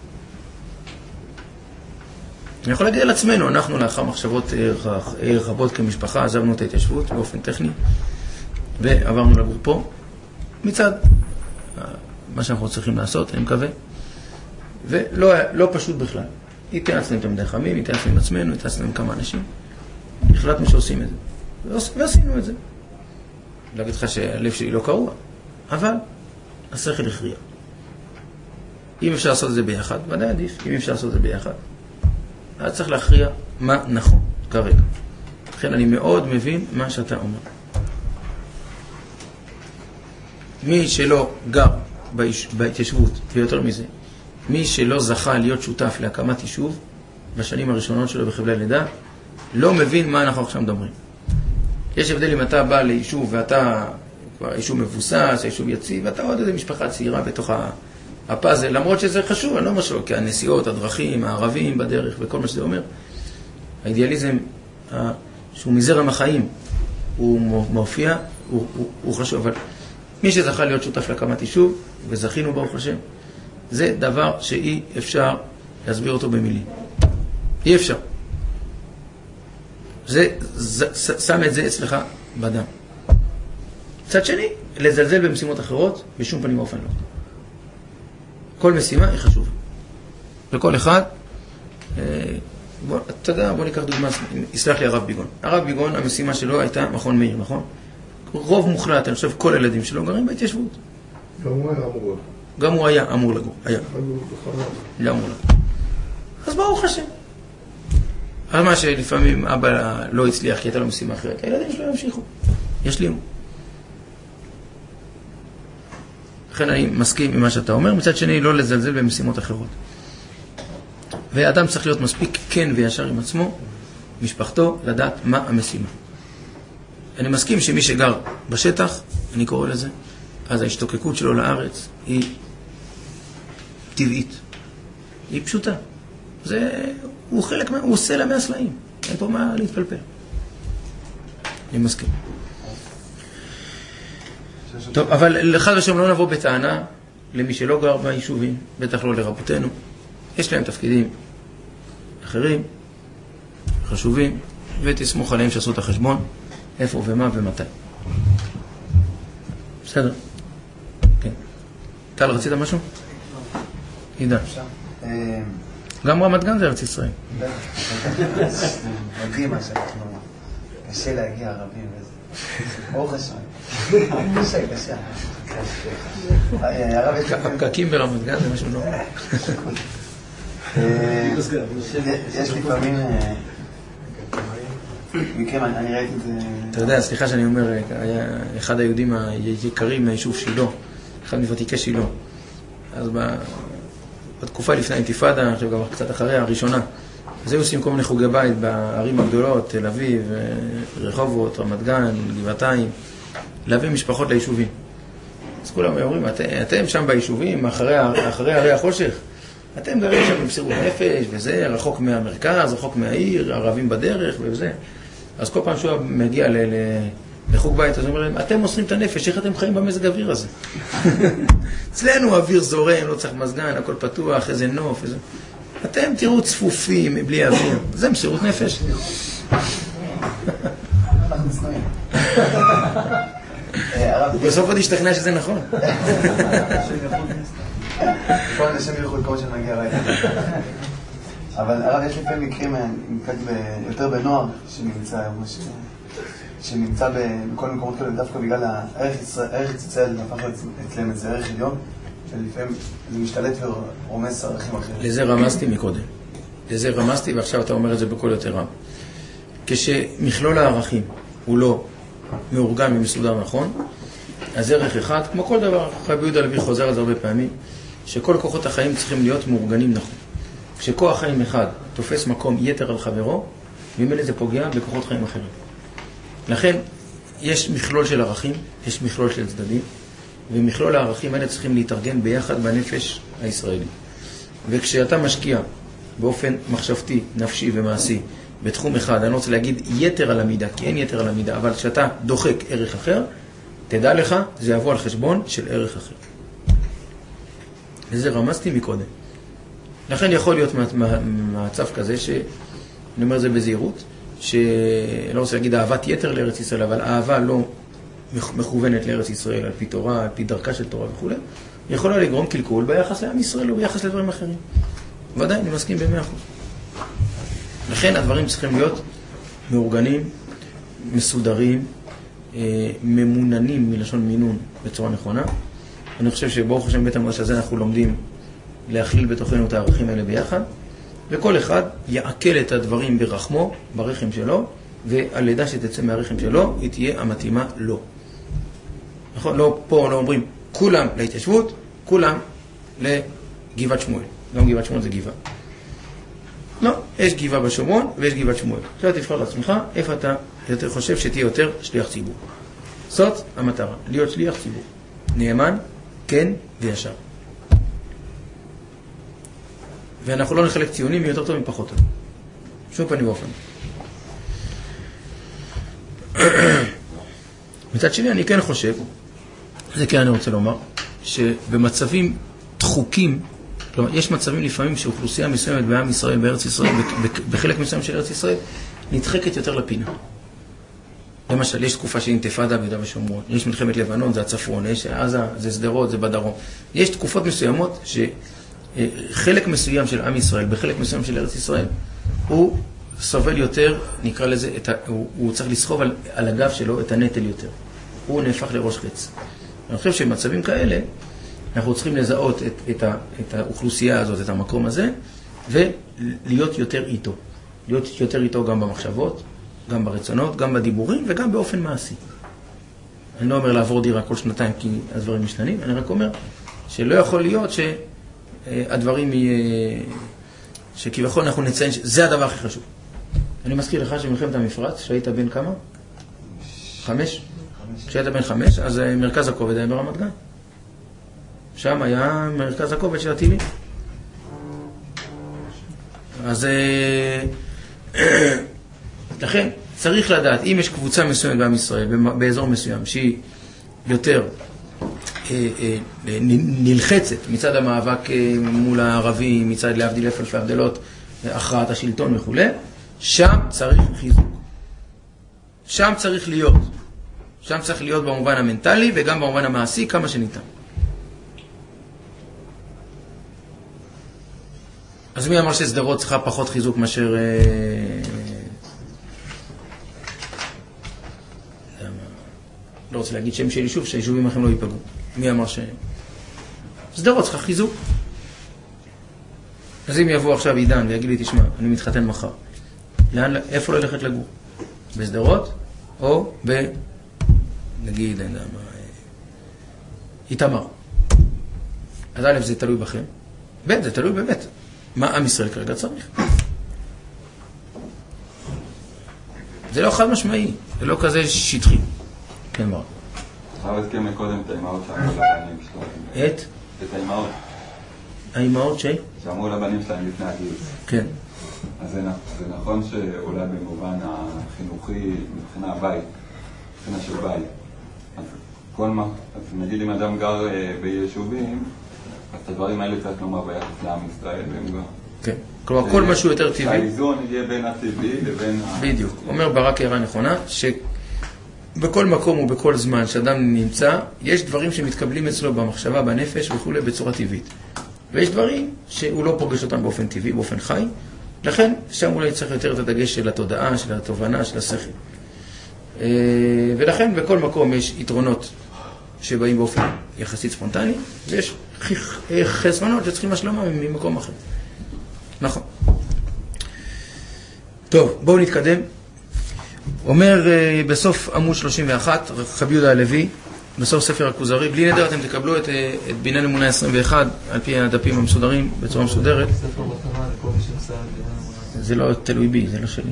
[SPEAKER 1] אני יכול להגיד על עצמנו, אנחנו לאחר מחשבות רבות כמשפחה, עזבנו את ההתיישבות באופן טכני, ועברנו לגור פה, מצד מה שאנחנו צריכים לעשות, אני מקווה, ולא לא פשוט בכלל. התייעצנו עם תלמידי חכמים, התייעצנו עם עצמנו, התייעצנו עם כמה אנשים, החלטנו שעושים את זה, ועשינו את זה. להגיד לך שהלב שלי לא קרוע, אבל השכל הכריע. אם אפשר לעשות את זה ביחד, ודאי עדיף. אם אפשר לעשות את זה ביחד, אז צריך להכריע מה נכון כרגע. לכן אני מאוד מבין מה שאתה אומר. מי שלא גר בהתיישבות, ויותר מזה, מי שלא זכה להיות שותף להקמת יישוב בשנים הראשונות שלו בחבלי לידה, לא מבין מה אנחנו עכשיו מדברים. יש הבדל אם אתה בא ליישוב ואתה כבר יישוב מבוסס, יישוב יציב, ואתה עוד איזה משפחה צעירה בתוך הפאזל, למרות שזה חשוב, אני לא משהו, כי הנסיעות, הדרכים, הערבים בדרך וכל מה שזה אומר. האידיאליזם שהוא מזרם החיים, הוא מופיע, הוא, הוא, הוא חשוב, אבל מי שזכה להיות שותף להקמת יישוב, וזכינו ברוך השם, זה דבר שאי אפשר להסביר אותו במילים. אי אפשר. זה, זה שם את זה אצלך בדם. צד שני, לזלזל במשימות אחרות, בשום פנים ואופן לא. כל משימה היא חשובה. וכל אחד, בוא, אתה יודע, בוא ניקח דוגמה, יסלח לי הרב ביגון. הרב ביגון, המשימה שלו הייתה מכון מאיר, נכון? רוב מוחלט, אני חושב, כל הילדים שלו גרים בהתיישבות.
[SPEAKER 3] גם הוא היה אמור.
[SPEAKER 1] גם הוא היה אמור לגור, היה. לא אמור לגור. אז ברוך השם. אבל מה שלפעמים אבא לא הצליח, כי הייתה לו משימה אחרת, הילדים שלו ימשיכו. ישלימו. לכן אני מסכים עם מה שאתה אומר, מצד שני לא לזלזל במשימות אחרות. ואדם צריך להיות מספיק כן וישר עם עצמו, משפחתו, לדעת מה המשימה. אני מסכים שמי שגר בשטח, אני קורא לזה, אז ההשתוקקות שלו לארץ היא טבעית. היא פשוטה. זה, הוא חלק מה, הוא עושה לה מהסלעים. אין פה מה להתפלפל. אני מסכים. טוב, אבל אחד ושם לא נבוא בטענה למי שלא גר ביישובים, בטח לא לרבותינו. יש להם תפקידים אחרים, חשובים, ותסמוך עליהם שעשו את החשבון, איפה ומה ומתי. בסדר. כן. טל, רצית משהו? עידן. גם רמת גן זה ארץ ישראל.
[SPEAKER 5] מדהים מה שאנחנו... קשה להגיע ערבים וזה. ברוך השם. קשה, קשה.
[SPEAKER 1] הפקקים ברמת גן זה משהו נורא.
[SPEAKER 5] יש לפעמים... מכם, אני ראיתי את זה...
[SPEAKER 1] אתה יודע, סליחה שאני אומר, היה אחד היהודים היקרים מהיישוב שילה, אחד מוותיקי שילה. אז בתקופה לפני האינתיפאדה, אני חושב גם קצת אחריה, הראשונה, אז היו עושים כל מיני חוגי בית בערים הגדולות, תל אביב, רחובות, רמת גן, גבעתיים, להביא משפחות ליישובים. אז כולם אומרים, את, אתם שם ביישובים, אחרי, אחרי הרי החושך, אתם גרים שם במסירות נפש, וזה, רחוק מהמרכז, רחוק מהעיר, ערבים בדרך, וזה. אז כל פעם שהוא מגיע ל, ל, לחוג בית, אז אומרים, אתם מוסרים את הנפש, איך אתם חיים במזג האוויר הזה? אצלנו האוויר זורם, לא צריך מזגן, הכל פתוח, איזה נוף, איזה... אתם תראו צפופים, בלי אוויר. זה מסירות נפש.
[SPEAKER 5] אנחנו מצנועים. הרב,
[SPEAKER 1] בסוף עוד השתכנע שזה נכון.
[SPEAKER 5] פה אנשים ילכו את כל שנגיע הביתה. אבל הרב, יש לפעמים מקרים, נקראת יותר בנוער, שנמצא שנמצא בכל מקומות כאלה, דווקא בגלל הערך יציצל, הפך אצלם את זה ערך עליון, שלפעמים זה משתלט ורומס ערכים אחרים.
[SPEAKER 1] לזה רמזתי מקודם. לזה רמזתי, ועכשיו אתה אומר את זה בכל יותר רם. כשמכלול הערכים הוא לא מאורגן ומסודר נכון, אז ערך אחד, כמו כל דבר, רבי יהודה הלוי חוזר על זה הרבה פעמים, שכל כוחות החיים צריכים להיות מאורגנים נכון. כשכוח חיים אחד תופס מקום יתר על חברו, ממילא זה פוגע בכוחות חיים אחרים. לכן, יש מכלול של ערכים, יש מכלול של צדדים, ומכלול הערכים האלה צריכים להתארגן ביחד בנפש הישראלי. וכשאתה משקיע באופן מחשבתי, נפשי ומעשי, בתחום אחד, אני לא רוצה להגיד יתר על המידה, כי אין יתר על המידה, אבל כשאתה דוחק ערך אחר, תדע לך, זה יבוא על חשבון של ערך אחר. וזה רמזתי מקודם. לכן יכול להיות מצב כזה, שאני אומר זה בזהירות, שלא רוצה להגיד אהבת יתר לארץ ישראל, אבל אהבה לא מכוונת לארץ ישראל, על פי תורה, על פי דרכה של תורה וכו', יכולה לגרום קלקול ביחס לעם ישראל או ביחס לדברים אחרים. ודאי, אני מסכים במאה אחוז. לכן הדברים צריכים להיות מאורגנים, מסודרים, ממוננים מלשון מינון בצורה נכונה. אני חושב שברוך השם בית המדרש הזה אנחנו לומדים להכליל בתוכנו את הערכים האלה ביחד, וכל אחד יעכל את הדברים ברחמו, ברחם שלו, והלידה שתצא מהרחם שלו היא תהיה המתאימה לו. נכון? לא, פה לא אומרים כולם להתיישבות, כולם לגבעת שמואל. גם גבעת שמואל זה גבעה. לא, יש גבעה בשומרון ויש גבעת שמואל. עכשיו תבחר לעצמך איפה אתה יותר חושב שתהיה יותר שליח ציבור. זאת המטרה, להיות שליח ציבור. נאמן, כן וישר. ואנחנו לא נחלק ציונים מי יותר טוב מפחות טוב. שום פנים ואופן. מצד שני אני כן חושב, זה כן אני רוצה לומר, שבמצבים דחוקים, כלומר, יש מצבים לפעמים שאוכלוסייה מסוימת בעם ישראל, בארץ ישראל, בחלק מסוים של ארץ ישראל, נדחקת יותר לפינה. למשל, יש תקופה של אינתיפאדה ביהודה ושומרון, יש מלחמת לבנון, זה הצפון, יש עזה, זה שדרות, זה בדרום. יש תקופות מסוימות שחלק מסוים של עם ישראל, בחלק מסוים של ארץ ישראל, הוא סובל יותר, נקרא לזה, את ה, הוא, הוא צריך לסחוב על, על הגב שלו את הנטל יותר. הוא נהפך לראש חץ. אני חושב שבמצבים כאלה, אנחנו צריכים לזהות את, את, ה, את האוכלוסייה הזאת, את המקום הזה, ולהיות יותר איתו. להיות יותר איתו גם במחשבות, גם ברצונות, גם בדיבורים וגם באופן מעשי. אני לא אומר לעבור דירה כל שנתיים כי הדברים משתנים, אני רק אומר שלא יכול להיות שהדברים יהיה, שכביכול אנחנו נציין שזה הדבר הכי חשוב. אני מזכיר לך שמלחמת המפרץ, שהיית בן כמה? חמש? כשהיית בן חמש, אז מרכז הכובד היה ברמת גן. שם היה מרכז הכובד של הטילים. אז לכן צריך לדעת, אם יש קבוצה מסוימת בעם ישראל, באזור מסוים, שהיא יותר נלחצת מצד המאבק מול הערבים, מצד להבדיל אלף אלפי הבדלות, הכרעת השלטון וכו', שם צריך חיזוק. שם צריך להיות. שם צריך להיות במובן המנטלי וגם במובן המעשי כמה שניתן. אז מי אמר שסדרות צריכה פחות חיזוק מאשר... לא רוצה להגיד שם של יישוב, שהיישובים אחרים לא ייפגעו. מי אמר ש... סדרות צריכה חיזוק. אז אם יבוא עכשיו עידן ויגיד לי, תשמע, אני מתחתן מחר. לאן, איפה לא ללכת לגור? בסדרות או ב... נגיד, אני יודע מה... איתמר. אז א' זה תלוי בכם. ב' זה תלוי באמת. מה עם ישראל כרגע צריך? זה לא חד משמעי, זה לא כזה שטחי. כן, מה?
[SPEAKER 4] עכשיו הזכיר מקודם את האימהות שאמרו לבנים שלהם.
[SPEAKER 1] את?
[SPEAKER 4] את האימהות.
[SPEAKER 1] האימהות ש?
[SPEAKER 4] שאמרו לבנים שלהם לפני הגיוס.
[SPEAKER 1] כן.
[SPEAKER 4] אז זה, זה נכון שאולי במובן החינוכי, מבחינה הבית, מבחינה של בית. אז כל מה, אז נגיד אם אדם גר ביישובים, אז את הדברים האלה צריך לומר ביחס לעם ישראל, והם גם...
[SPEAKER 1] כן. כלומר, כל משהו יותר טבעי.
[SPEAKER 4] שהאיזון יהיה בין הטבעי לבין...
[SPEAKER 1] בדיוק. אומר ברק הערה נכונה, ש... בכל מקום ובכל זמן שאדם נמצא, יש דברים שמתקבלים אצלו במחשבה, בנפש וכו' בצורה טבעית. ויש דברים שהוא לא פוגש אותם באופן טבעי, באופן חי, לכן שם אולי צריך יותר את הדגש של התודעה, של התובנה, של השכל. ולכן בכל מקום יש יתרונות שבאים באופן יחסית ספונטני, ויש חסרונות שצריכים השלמה ממקום אחר. נכון. טוב, בואו נתקדם. אומר בסוף עמוד שלושים ואחת, רבי יהודה הלוי, בסוף ספר הכוזרי, בלי נדר אתם תקבלו את, את בניין אמונה עשרים ואחת על פי הדפים המסודרים בצורה מסודרת. זה לא תלוי בי, זה לא שלי.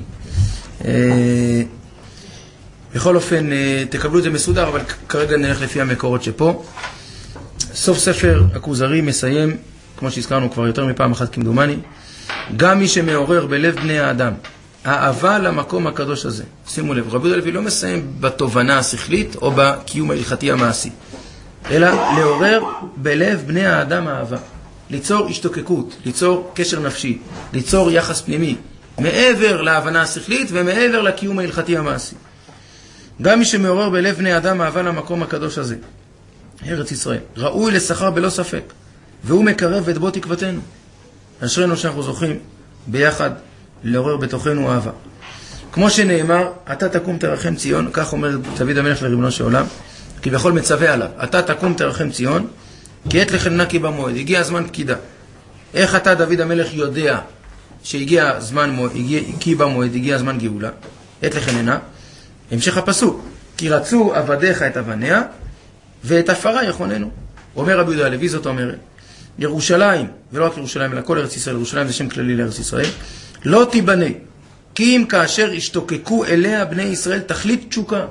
[SPEAKER 1] בכל אופן, תקבלו את זה מסודר, אבל כרגע נלך לפי המקורות שפה. סוף ספר הכוזרי מסיים, כמו שהזכרנו כבר יותר מפעם אחת כמדומני, גם מי שמעורר בלב בני האדם האהבה למקום הקדוש הזה. שימו לב, רבי יהודה הלוי לא מסיים בתובנה השכלית או בקיום ההלכתי המעשי, אלא לעורר בלב בני האדם האהבה, ליצור השתוקקות, ליצור קשר נפשי, ליצור יחס פנימי, מעבר להבנה השכלית ומעבר לקיום ההלכתי המעשי. גם מי שמעורר בלב בני האדם אהבה למקום הקדוש הזה, ארץ ישראל, ראוי לשכר בלא ספק, והוא מקרב את בו תקוותנו. אשרינו שאנחנו זוכים ביחד לעורר בתוכנו אהבה. כמו שנאמר, אתה תקום תרחם ציון, כך אומר דוד המלך לריבונו של עולם, כי בכל מצווה עליו, אתה תקום תרחם ציון, כי עת לחננה כי במועד, הגיע הזמן פקידה. איך אתה דוד המלך יודע שהגיע זמן מועד, הגיע, כי במועד, הגיע הזמן גאולה, עת לחננה? המשך הפסוק, כי רצו עבדיך את אבניה, ואת עפרה יכוננו. אומר רבי יהודה הלוי, זאת אומרת, ירושלים, ולא רק ירושלים, אלא כל ארץ ישראל, ירושלים זה שם כללי לארץ ישראל, לא תיבנה, כי אם כאשר ישתוקקו אליה בני ישראל תכלית תשוקה,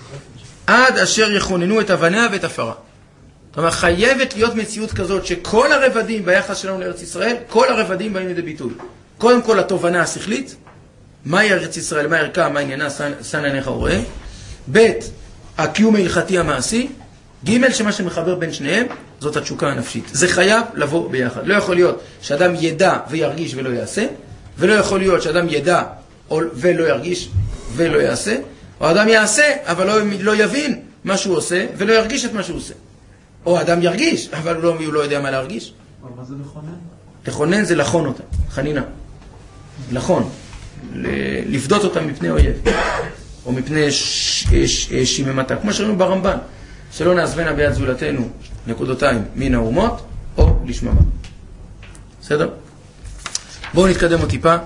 [SPEAKER 1] עד אשר יכוננו את אבניה ואת עפרה. זאת אומרת, חייבת להיות מציאות כזאת שכל הרבדים ביחס שלנו לארץ ישראל, כל הרבדים באים לידי ביטוי. קודם כל התובנה השכלית, מהי ארץ ישראל, מה ערכה, מה עניינה, סן עיניך ורואה. ב' הקיום ההלכתי המעשי. ג' שמה שמחבר בין שניהם זאת התשוקה הנפשית. זה חייב לבוא ביחד. לא יכול להיות שאדם ידע וירגיש ולא יעשה, ולא יכול להיות שאדם ידע ולא ירגיש ולא יעשה, או אדם יעשה אבל לא, לא יבין מה שהוא עושה ולא ירגיש את מה שהוא עושה. או אדם ירגיש אבל הוא לא, הוא לא יודע מה להרגיש.
[SPEAKER 2] אבל מה זה לכונן?
[SPEAKER 1] לכונן זה לחון אותה, חנינה. לחון. לפדות אותה מפני אויב. או מפני שיממתה. כמו שראינו ברמב"ן. שלא נעזבנה ביד זולתנו נקודותיים מן האומות או לשממה. בסדר? בואו נתקדם עוד טיפה.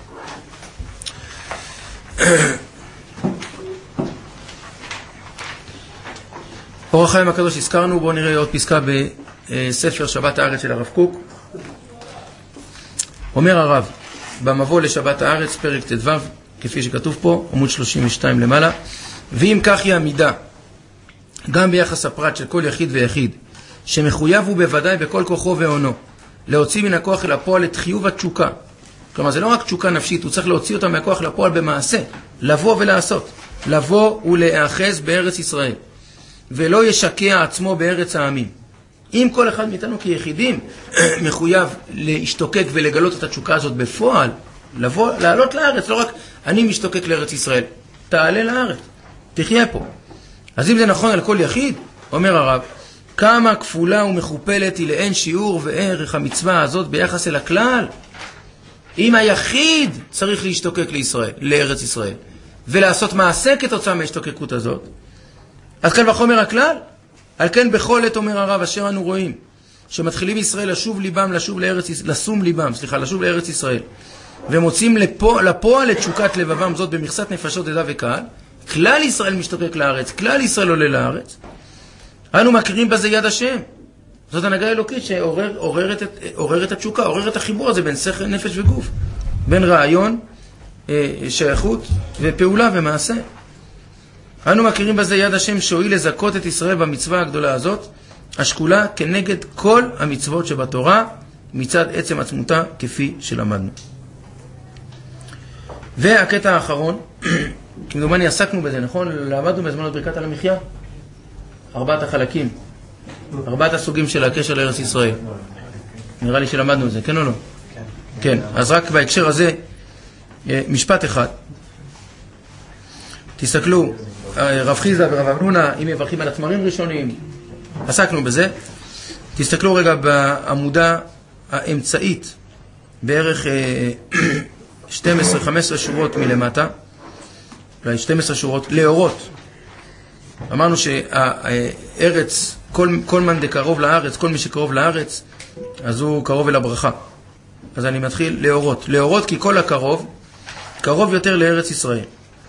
[SPEAKER 1] אור החיים הקדוש הזכרנו, בואו נראה עוד פסקה בספר שבת הארץ של הרב קוק. אומר הרב, במבוא לשבת הארץ, פרק ט"ו, כפי שכתוב פה, עמוד שלושים ושתיים למעלה, ואם כך היא המידה, גם ביחס הפרט של כל יחיד ויחיד, שמחויב הוא בוודאי בכל כוחו ועונו, להוציא מן הכוח אל הפועל את חיוב התשוקה. כלומר, זה לא רק תשוקה נפשית, הוא צריך להוציא אותה מהכוח לפועל במעשה, לבוא ולעשות, לבוא ולהאחז בארץ ישראל, ולא ישקע עצמו בארץ העמים. אם כל אחד מאיתנו כיחידים מחויב להשתוקק ולגלות את התשוקה הזאת בפועל, לבוא, לעלות לארץ, לא רק אני משתוקק לארץ ישראל, תעלה לארץ, תחיה פה. אז אם זה נכון על כל יחיד, אומר הרב, כמה כפולה ומכופלת היא לאין שיעור וערך המצווה הזאת ביחס אל הכלל. אם היחיד צריך להשתוקק לישראל, לארץ ישראל, ולעשות מעשה כתוצאה מההשתוקקות הזאת, אז כאן וחומר הכלל. על כן בכל עת אומר הרב, אשר אנו רואים, שמתחילים ישראל לשוב ליבם, לשוב לארץ, לשום ליבם, סליחה, לשוב לארץ ישראל, ומוצאים לפוע, לפועל את תשוקת לבבם זאת במכסת נפשות עדה וקהל, כלל ישראל משתוקק לארץ, כלל ישראל עולה לארץ. אנו מכירים בזה יד השם. זאת הנהגה אלוקית שעוררת את, עוררת התשוקה, עוררת את החיבור הזה בין שכל, נפש וגוף, בין רעיון, שייכות ופעולה ומעשה. אנו מכירים בזה יד השם שהועיל לזכות את ישראל במצווה הגדולה הזאת, השקולה כנגד כל המצוות שבתורה, מצד עצם עצמותה כפי שלמדנו. והקטע האחרון, כמדומני עסקנו בזה, נכון? למדנו בזמנות ברכת על המחיה, ארבעת החלקים, ארבעת הסוגים של הקשר לארץ ישראל. נראה לי שלמדנו את זה, כן או לא? כן. אז רק בהקשר הזה, משפט אחד. תסתכלו, רב חיסדא ורב אבנונה, אם מברכים על התמרים ראשונים, עסקנו בזה. תסתכלו רגע בעמודה האמצעית, בערך שתים עשרה חמש עשרה שורות מלמטה, אולי שתים עשרה שורות, לאורות. אמרנו שהארץ, כל, כל מן דקרוב לארץ, כל מי שקרוב לארץ, אז הוא קרוב אל הברכה. אז אני מתחיל לאורות. לאורות כי כל הקרוב, קרוב יותר לארץ ישראל.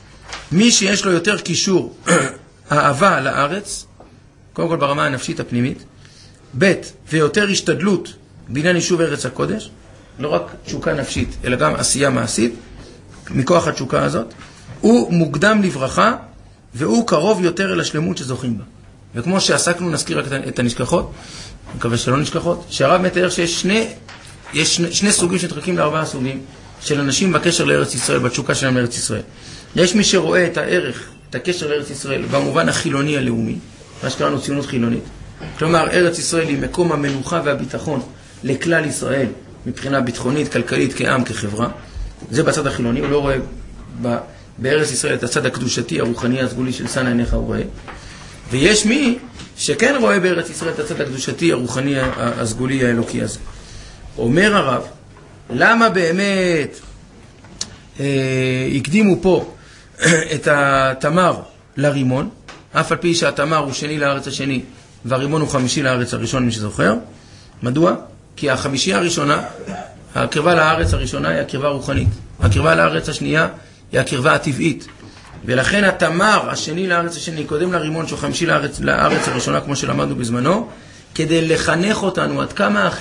[SPEAKER 1] מי שיש לו יותר קישור, אהבה לארץ, קודם כל ברמה הנפשית הפנימית, ב' ויותר השתדלות בעניין יישוב ארץ הקודש, לא רק תשוקה נפשית, אלא גם עשייה מעשית, מכוח התשוקה הזאת, הוא מוקדם לברכה, והוא קרוב יותר אל השלמות שזוכים בה. וכמו שעסקנו, נזכיר רק את הנשכחות, אני מקווה שלא נשכחות, שהרב מתאר שיש שני, יש שני, שני סוגים שמתחלקים לארבעה סוגים, של אנשים בקשר לארץ ישראל, בתשוקה שלהם לארץ ישראל. יש מי שרואה את הערך, את הקשר לארץ ישראל, במובן החילוני הלאומי, מה שקראנו ציונות חילונית. כלומר, ארץ ישראל היא מקום המנוחה והביטחון לכלל ישראל, מבחינה ביטחונית, כלכלית, כעם, כחברה. זה בצד החילוני, הוא לא רואה ב, בארץ ישראל את הצד הקדושתי, הרוחני, הסגולי של שנה עיניך הוא רואה. ויש מי שכן רואה בארץ ישראל את הצד הקדושתי, הרוחני, הסגולי, האלוקי הזה. אומר הרב, למה באמת אה, הקדימו פה את התמר לרימון, אף על פי שהתמר הוא שני לארץ השני, והרימון הוא חמישי לארץ הראשון, מי שזוכר? מדוע? כי החמישי הראשונה, הקרבה לארץ הראשונה היא הקרבה הרוחנית. הקרבה לארץ השנייה היא הקרבה הטבעית. ולכן התמר השני לארץ השני, קודם לרימון שהוא חמישי לארץ, לארץ הראשונה, כמו שלמדנו בזמנו, כדי לחנך אותנו עד כמה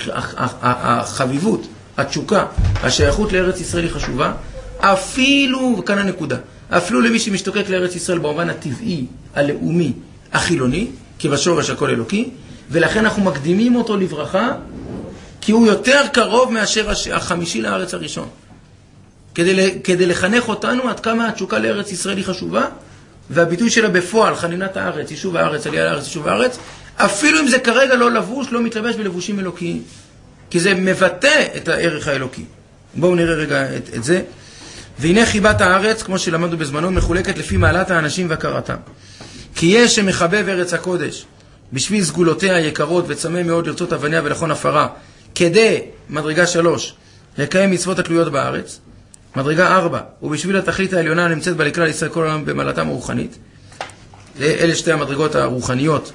[SPEAKER 1] החביבות, התשוקה, השייכות לארץ ישראל היא חשובה, אפילו, וכאן הנקודה, אפילו למי שמשתוקק לארץ ישראל במובן הטבעי, הלאומי, החילוני, כי בשורש הכל אלוקי, ולכן אנחנו מקדימים אותו לברכה, כי הוא יותר קרוב מאשר החמישי לארץ הראשון. כדי, כדי לחנך אותנו עד כמה התשוקה לארץ ישראל היא חשובה, והביטוי שלה בפועל, חנינת הארץ, יישוב הארץ, עלייה לארץ, יישוב הארץ, אפילו אם זה כרגע לא לבוש, לא מתלבש בלבושים אלוקיים. כי זה מבטא את הערך האלוקי. בואו נראה רגע את, את זה. והנה חיבת הארץ, כמו שלמדנו בזמנו, מחולקת לפי מעלת האנשים והכרתם. כי יש שמחבב ארץ הקודש, בשביל סגולותיה היקרות וצמא מאוד לרצות אבניה ולכון הפרה, כדי, מדרגה שלוש, לקיים מצוות התלויות בארץ, מדרגה ארבע, ובשביל התכלית העליונה הנמצאת בה לכלל ישראל כל העולם במעלתם הרוחנית. אלה שתי המדרגות הרוחניות,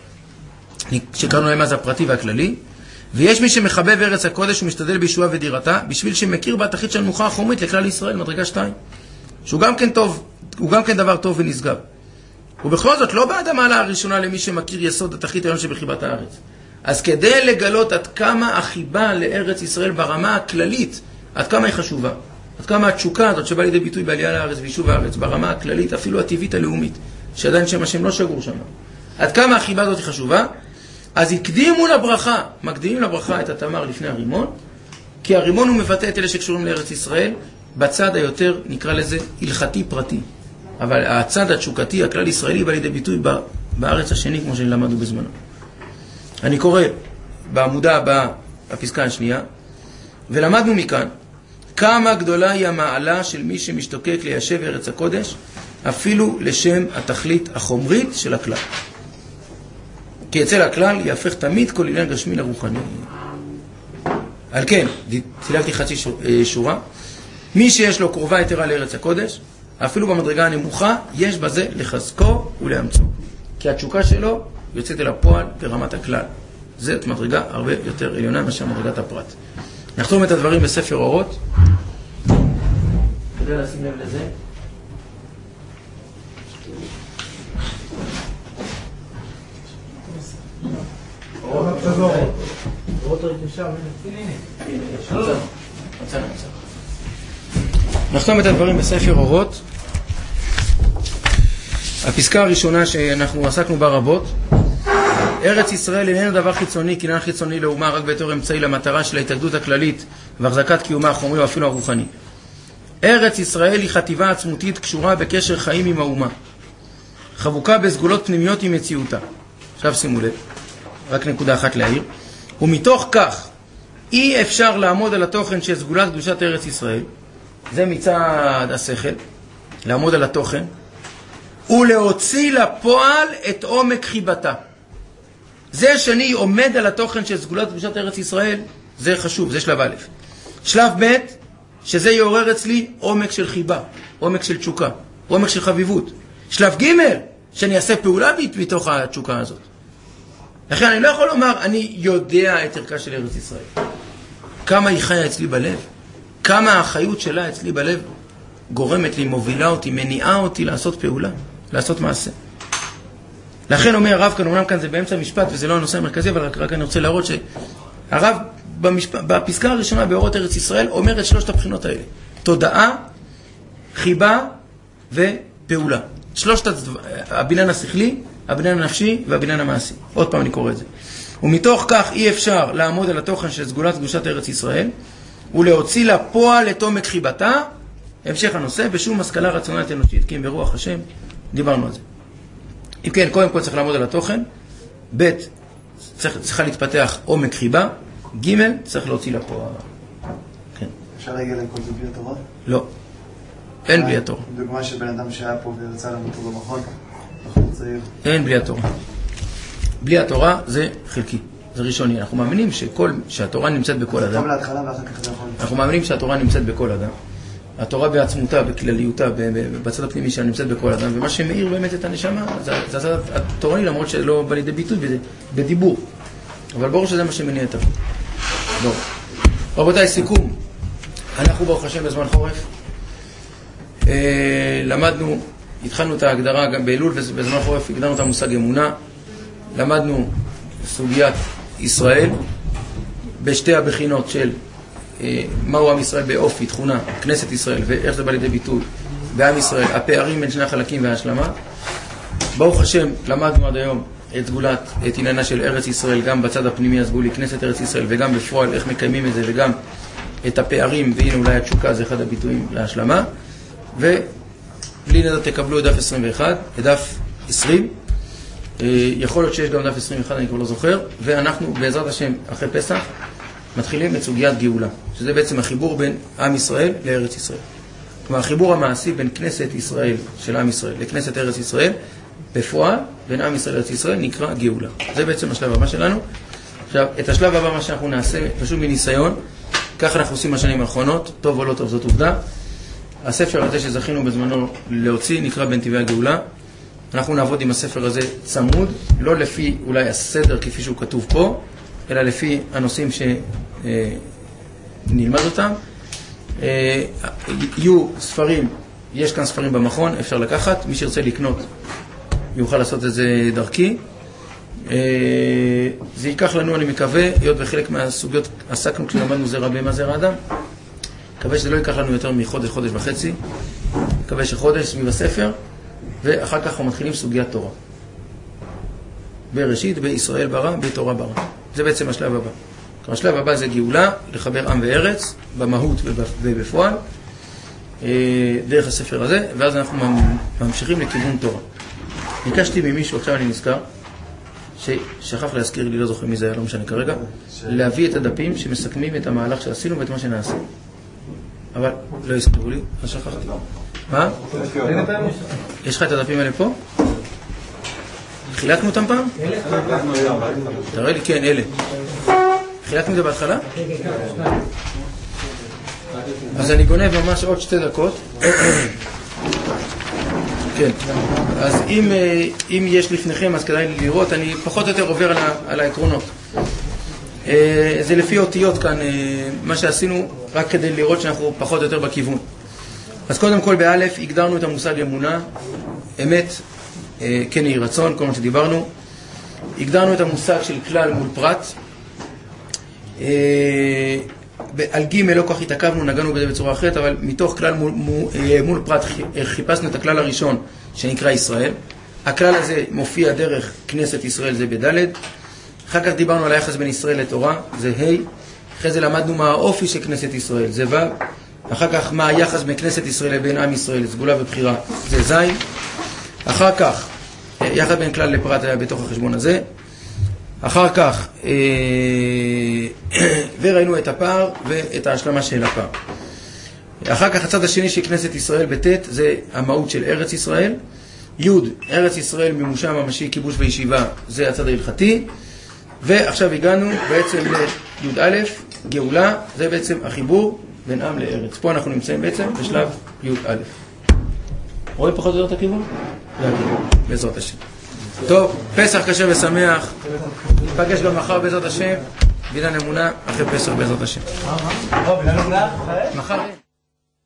[SPEAKER 1] שקראנו להם אז הפרטי והכללי. ויש מי שמחבב ארץ הקודש ומשתדל בישועה ודירתה, בשביל שמכיר בה התכלית של המנוחה החומרית לכלל ישראל, מדרגה שתיים. שהוא גם כן טוב, הוא גם כן דבר טוב ונשגב. ובכל זאת, לא בעד המעלה הראשונה למי שמכיר יסוד התכלית העליון שבחיבת הארץ. אז כדי לגלות עד כמה החיבה לארץ ישראל ברמה הכללית, עד כמה היא חשובה, עד כמה התשוקה הזאת שבא לידי ביטוי בעלייה לארץ ויישוב הארץ, ברמה הכללית, אפילו הטבעית הלאומית, שעדיין שם השם לא שגור שם. עד כמה החיבה הזאת היא חשובה, אז הקדימו לברכה, מקדימים לברכה את התמר לפני הרימון, כי הרימון הוא מבטא את אלה שקשורים לארץ ישראל, בצד היותר, נקרא לזה, הלכתי פרטי. אבל הצד התשוקתי, הכלל ישראלי, בא לידי ביטוי בארץ השני, כמו שלמדנו בזמנו. אני קורא בעמודה הבאה, הפסקה השנייה, ולמדנו מכאן, כמה גדולה היא המעלה של מי שמשתוקק ליישב ארץ הקודש, אפילו לשם התכלית החומרית של הכלל. כי אצל הכלל יהפך תמיד כל עניין גשמי לרוחני. על כן, צילקתי חצי שורה, מי שיש לו קרובה יתרה לארץ הקודש, אפילו במדרגה הנמוכה, יש בזה לחזקו ולאמצו. כי התשוקה שלו יוצאת אל הפועל ברמת הכלל. זאת מדרגה הרבה יותר עליונה מאשר מדרגת הפרט. נחתום את הדברים בספר אורות. כדי לשים לב לזה. נחתום את הדברים בספר אורות. הפסקה הראשונה שאנחנו עסקנו בה רבות, ארץ ישראל איננו דבר חיצוני, כי איננו חיצוני לאומה רק בתור אמצעי למטרה של ההתאגדות הכללית והחזקת קיומה החומרי או אפילו הרוחני. ארץ ישראל היא חטיבה עצמותית קשורה בקשר חיים עם האומה, חבוקה בסגולות פנימיות עם מציאותה. עכשיו שימו לב, רק נקודה אחת להעיר. ומתוך כך אי אפשר לעמוד על התוכן של סגולת קדושת ארץ ישראל, זה מצד השכל, לעמוד על התוכן, ולהוציא לפועל את עומק חיבתה. זה שאני עומד על התוכן של סגולת קדושת ארץ ישראל, זה חשוב, זה שלב א'. שלב ב', שזה יעורר אצלי עומק של חיבה, עומק של תשוקה, עומק של חביבות. שלב ג', שאני אעשה פעולה מתוך התשוקה הזאת. לכן אני לא יכול לומר, אני יודע את ערכה של ארץ ישראל. כמה היא חיה אצלי בלב, כמה החיות שלה אצלי בלב גורמת לי, מובילה אותי, מניעה אותי לעשות פעולה, לעשות מעשה. לכן אומר הרב כאן, אומנם כאן זה באמצע המשפט וזה לא הנושא המרכזי, אבל רק, רק אני רוצה להראות שהרב במשפ... בפסקה הראשונה באורות ארץ ישראל אומר את שלושת הבחינות האלה. תודעה, חיבה ופעולה. שלושת הדבר... הבניין השכלי, הבניין הנפשי והבניין המעשי. עוד פעם אני קורא את זה. ומתוך כך אי אפשר לעמוד על התוכן של סגולת קדושת ארץ ישראל ולהוציא לפועל את עומק חיבתה. המשך הנושא, בשום השכלה רציונלית אנושית, כי אם ברוח השם, דיברנו על זה. אם כן, קודם כל צריך לעמוד על התוכן, ב' צריך, צריכה להתפתח עומק חיבה, ג' צריך להוציא לפועל. כן.
[SPEAKER 5] אפשר להגיע לכל זה בלי התורה?
[SPEAKER 1] לא. אין בלי התורה.
[SPEAKER 5] דוגמה של בן אדם שהיה פה ורצה למותו במכון, בחור צעיר.
[SPEAKER 1] אין בלי התורה. בלי התורה זה חלקי, זה ראשוני. אנחנו מאמינים שכל, שהתורה נמצאת בכל אדם.
[SPEAKER 5] זה טוב להתחלה ואחר כך זה יכול.
[SPEAKER 1] אנחנו מאמינים שהתורה נמצאת בכל אדם. התורה בעצמותה, בכלליותה, בצד הפנימי שלה נמצאת בכל אדם, ומה שמאיר באמת את הנשמה, זה הצד התורני, למרות שלא בא לידי ביטוי בדיבור. אבל ברור שזה מה שמניע את הכל. ברור. רבותיי, סיכום. אנחנו ברוך השם בזמן חורף. למדנו, התחלנו את ההגדרה גם באלול, ובזמן חורף הגדרנו את המושג אמונה. למדנו סוגיית ישראל, בשתי הבחינות של מהו עם ישראל באופי, תכונה, כנסת ישראל, ואיך זה בא לידי ביטוי בעם ישראל, הפערים בין שני החלקים וההשלמה. ברוך השם, למדנו עד היום את סגולת, את עניינה של ארץ ישראל, גם בצד הפנימי הסגולי, כנסת ארץ ישראל, וגם בפועל איך מקיימים את זה, וגם את הפערים, והנה אולי התשוקה זה אחד הביטויים להשלמה. ובלי נדע תקבלו את דף עשרים ואחת, את דף עשרים, יכול להיות שיש גם דף עשרים ואחת, אני כבר לא זוכר, ואנחנו בעזרת השם אחרי פסח מתחילים את סוגיית גאולה, שזה בעצם החיבור בין עם ישראל לארץ ישראל. כלומר, החיבור המעשי בין כנסת ישראל של עם ישראל לכנסת ארץ ישראל, בפועל, בין עם ישראל לארץ ישראל, נקרא גאולה. זה בעצם השלב הבא שלנו. עכשיו, את השלב הבא, מה שאנחנו נעשה, פשוט מניסיון, ככה אנחנו עושים בשנים האחרונות, טוב או לא טוב, זאת עובדה. הספר הזה שזכינו בזמנו להוציא, נקרא בין טבעי הגאולה. אנחנו נעבוד עם הספר הזה צמוד, לא לפי אולי הסדר כפי שהוא כתוב פה, אלא לפי הנושאים שנלמד אותם. יהיו ספרים, יש כאן ספרים במכון, אפשר לקחת, מי שירצה לקנות יוכל לעשות את זה דרכי. זה ייקח לנו, אני מקווה, היות וחלק מהסוגיות עסקנו כשלמדנו זרע בהמה זרע אדם, מקווה שזה לא ייקח לנו יותר מחודש, חודש וחצי, מקווה שחודש סביב הספר, ואחר כך אנחנו מתחילים סוגיית תורה. בראשית, בישראל ברא, בתורה ברא. זה בעצם השלב הבא. השלב הבא זה גאולה, לחבר עם וארץ, במהות ובפועל, דרך הספר הזה, ואז אנחנו ממשיכים לכיוון תורה. ביקשתי ממישהו, עכשיו אני נזכר, ששכח להזכיר לי, לא זוכר מי זה היה, לא משנה כרגע, להביא את הדפים שמסכמים את המהלך שעשינו ואת מה שנעשה. אבל לא יזכרו לי, אז שכחתי. מה? יש לך את הדפים האלה פה? חילקנו אותם פעם? תראה לי, כן, אלה. חילקנו את זה בהתחלה? אז אני גונב ממש עוד שתי דקות. כן, אז אם, אם יש לפניכם, אז כדאי לראות, אני פחות או יותר עובר על, על העקרונות. זה לפי אותיות כאן, מה שעשינו, רק כדי לראות שאנחנו פחות או יותר בכיוון. אז קודם כל באלף הגדרנו את המושג אמונה, אמת, כן יהי רצון, כל מה שדיברנו. הגדרנו את המושג של כלל מול פרט. על ג' לא כך התעכבנו, נגענו בזה בצורה אחרת, אבל מתוך כלל מול, מול, מול פרט חיפשנו את הכלל הראשון שנקרא ישראל. הכלל הזה מופיע דרך כנסת ישראל, זה בד'. אחר כך דיברנו על היחס בין ישראל לתורה, זה ה'. אחרי זה למדנו מה האופי של כנסת ישראל, זה ו'. אחר כך מה היחס בין כנסת ישראל לבין עם ישראל, סגולה ובחירה, זה ז'. אחר כך יחד בין כלל לפרט היה בתוך החשבון הזה. אחר כך וראינו את הפער ואת ההשלמה של הפער. אחר כך הצד השני של כנסת ישראל בתת, זה המהות של ארץ ישראל. י' ארץ ישראל מימושה ממשי, כיבוש וישיבה, זה הצד ההלכתי. ועכשיו הגענו בעצם לי"א, גאולה, זה בעצם החיבור בין עם לארץ. פה אנחנו נמצאים בעצם בשלב י"א. רואים פחות או יותר את הכיוון? זה הכיוון, בעזרת השם. טוב, פסח קשה ושמח. נפגש גם מחר בעזרת השם. בניין אמונה, אחרי פסח בעזרת השם. מחר.